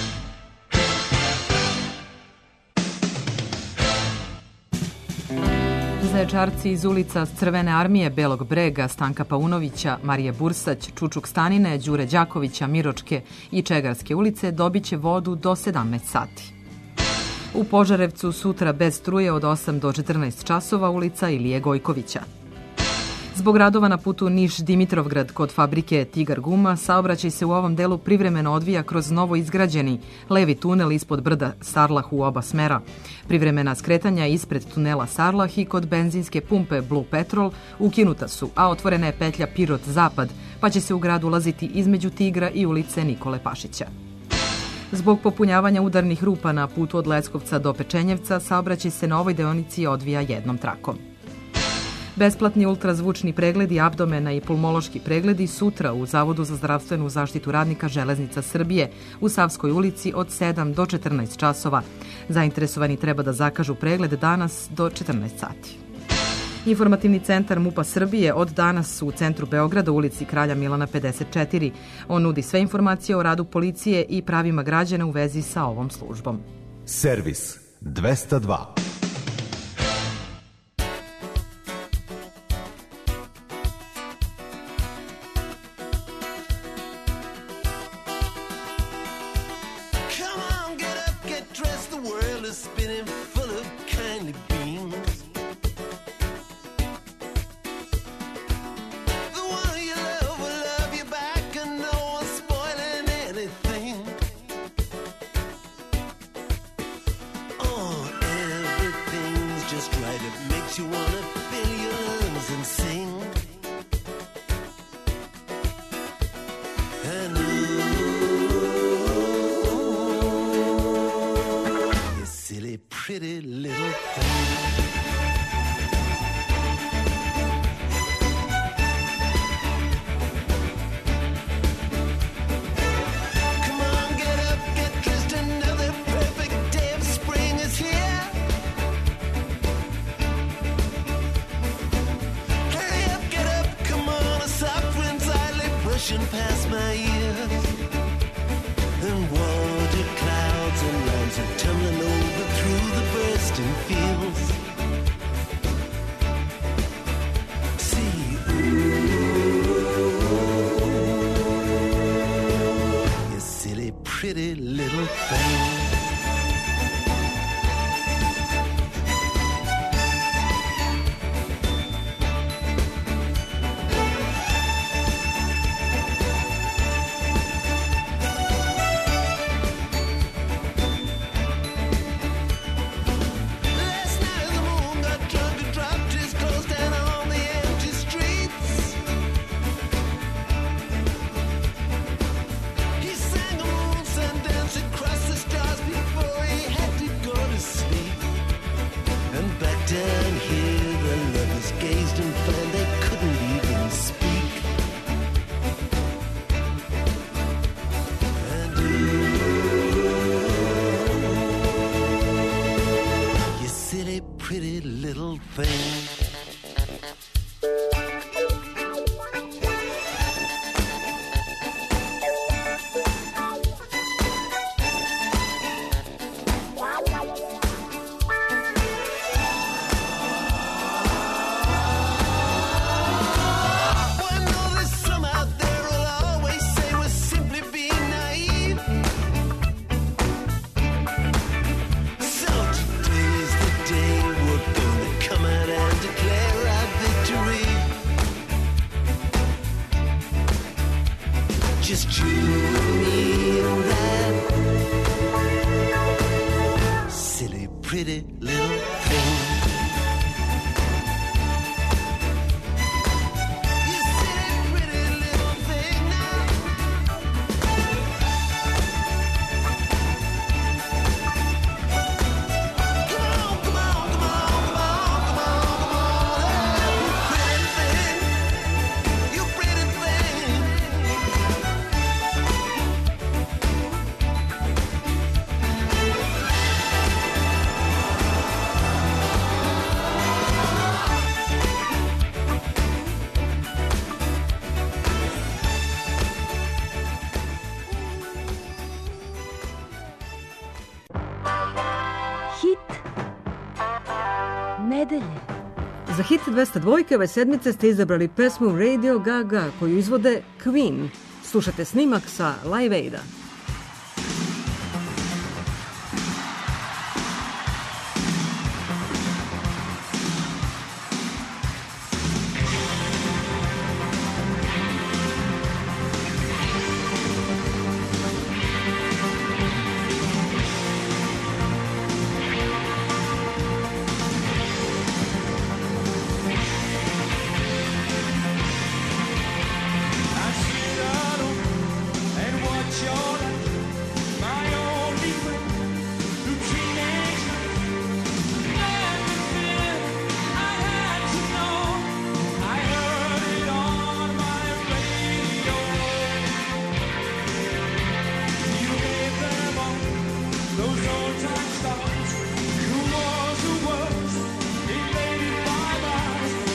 Zaječarci iz ulica Crvene armije, Belog Brega, Stanka Paunovića, Marije Bursać, Čučuk Stanine, Đure Đakovića, Miročke i Čegarske ulice dobit će vodu do sedamnaest sati. U Požarevcu sutra bez struje od osam do četrnaest časova ulica Ilije Gojkovića. Zbog radova na putu Niš-Dimitrovgrad kod fabrike Tigar guma, saobraćaj se u ovom delu privremeno odvija kroz novo izgrađeni levi tunel ispod brda Sarlah u oba smera. Privremena skretanja ispred tunela Sarlah i kod benzinske pumpe Blue Petrol ukinuta su, a otvorena je petlja Pirot-Zapad, pa će se u grad ulaziti između Tigra i ulice Nikole Pašića. Zbog popunjavanja udarnih rupa na putu od Leskovca do Pečenjevca, saobraćaj se na ovoj deonici odvija jednom trakom. Besplatni ultrazvučni pregledi abdomena i pulmološki pregledi sutra u Zavodu za zdravstvenu zaštitu radnika Železnica Srbije u Savskoj ulici od sedam do četrnaest časova. Zainteresovani treba da zakažu pregled danas do četrnaest sati. Informativni centar MUP-a Srbije od danas u centru Beograda u ulici Kralja Milana pedeset četiri. On nudi sve informacije o radu policije i pravima građana u vezi sa ovom službom. Servis dvesta dva. Za hit dvesta dva ove sedmice ste izabrali pesmu Radio Gaga koju izvode Queen. Slušate snimak sa Live Aida. Those old time stars, who was who was, they lady by us.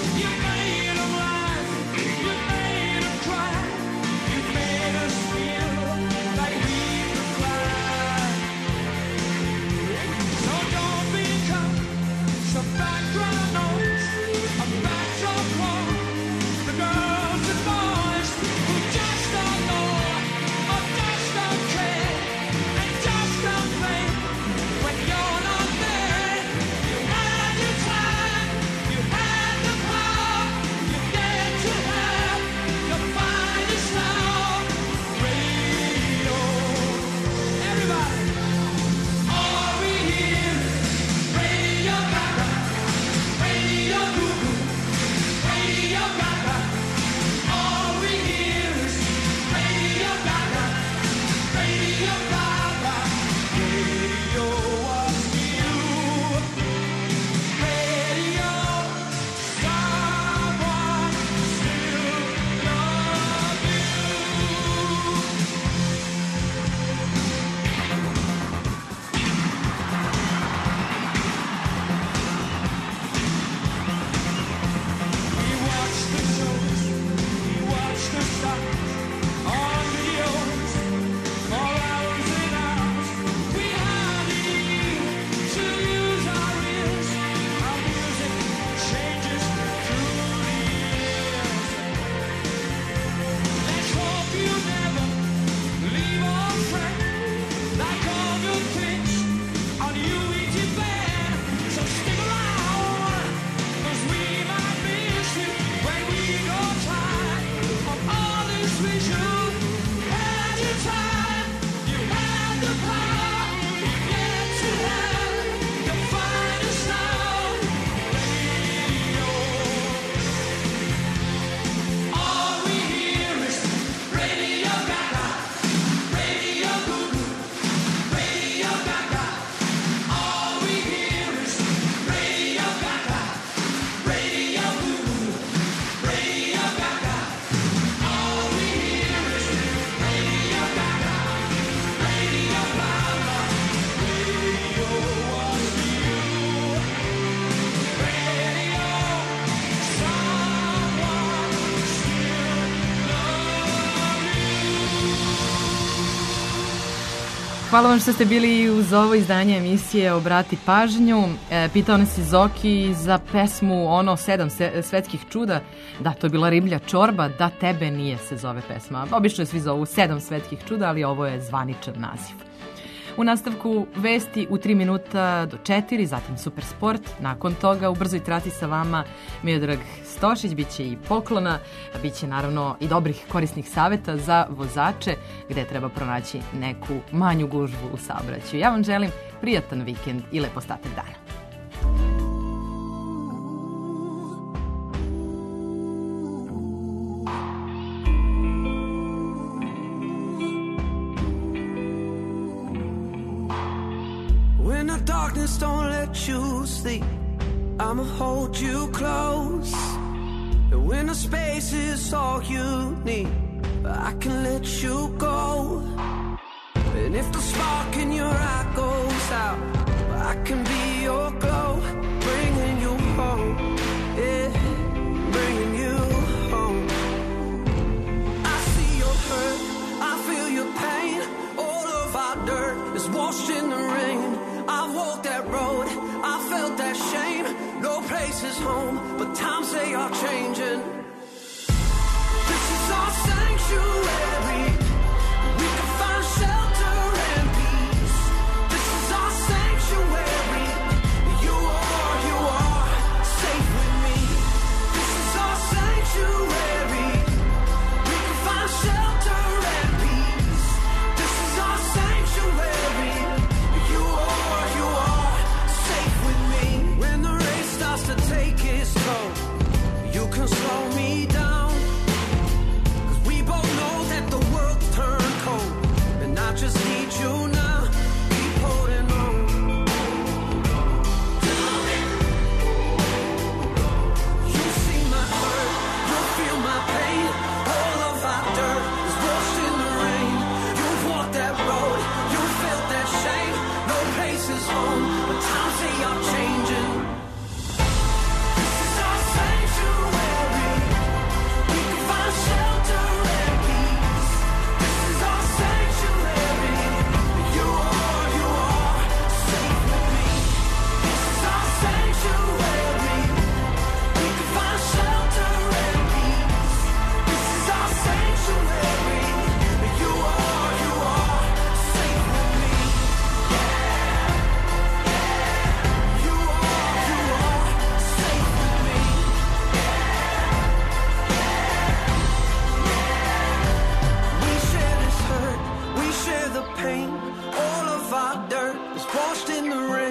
Hvala vam što ste bili uz ovo izdanje emisije Obrati pažnju. E, pitao nas je Zoki za pesmu ono sedam svetskih čuda. Da, to je bila riblja čorba, da tebe nije se zove pesma. Obično je svi zovu sedam svetskih čuda, ali ovo je zvaničan naziv. U nastavku vesti u tri minuta do četiri, zatim Super Sport. Nakon toga u brzoj traci sa vama Miodrag Stošić, bit će i poklona, bit će naravno i dobrih korisnih saveta za vozače gde treba pronaći neku manju gužvu u saobraćaju. Ja vam želim prijatan vikend i lep ostatak dana. When the darkness don't let you sleep, I'ma hold you close. And when the space is all you need, I can let you go. And if the spark in your eye goes out, I can be your glow, bringing you home, yeah, bringing you home. I see your hurt, I feel your pain. All of our dirt is washed in the rain. I've walked that road, I felt that shame. No place is home, but times they are changing. This is our sanctuary. We can find shelter and peace. This is our sanctuary. You are, you are safe with me. This is our sanctuary. We can find shelter and peace. This is our sanctuary. You are, you are safe with me. When the race starts to take its toll, you can slow me down. Cause we both know that the world's turned cold, and I just need you now. Keep holding on. You see my hurt, you feel my pain. All of our dirt is washed in the rain. You've walked that road, you felt that shame. No place is home, but times they are changing. This is our sanctuary. We can find shelter and peace. This is our sanctuary. You are, you are safe with me. This is our sanctuary. We can find shelter and peace. This is our sanctuary. You are, you are safe with me. You are, you are safe with me. We share this hurt, we share the pain. All of our dirt is washed in the rain.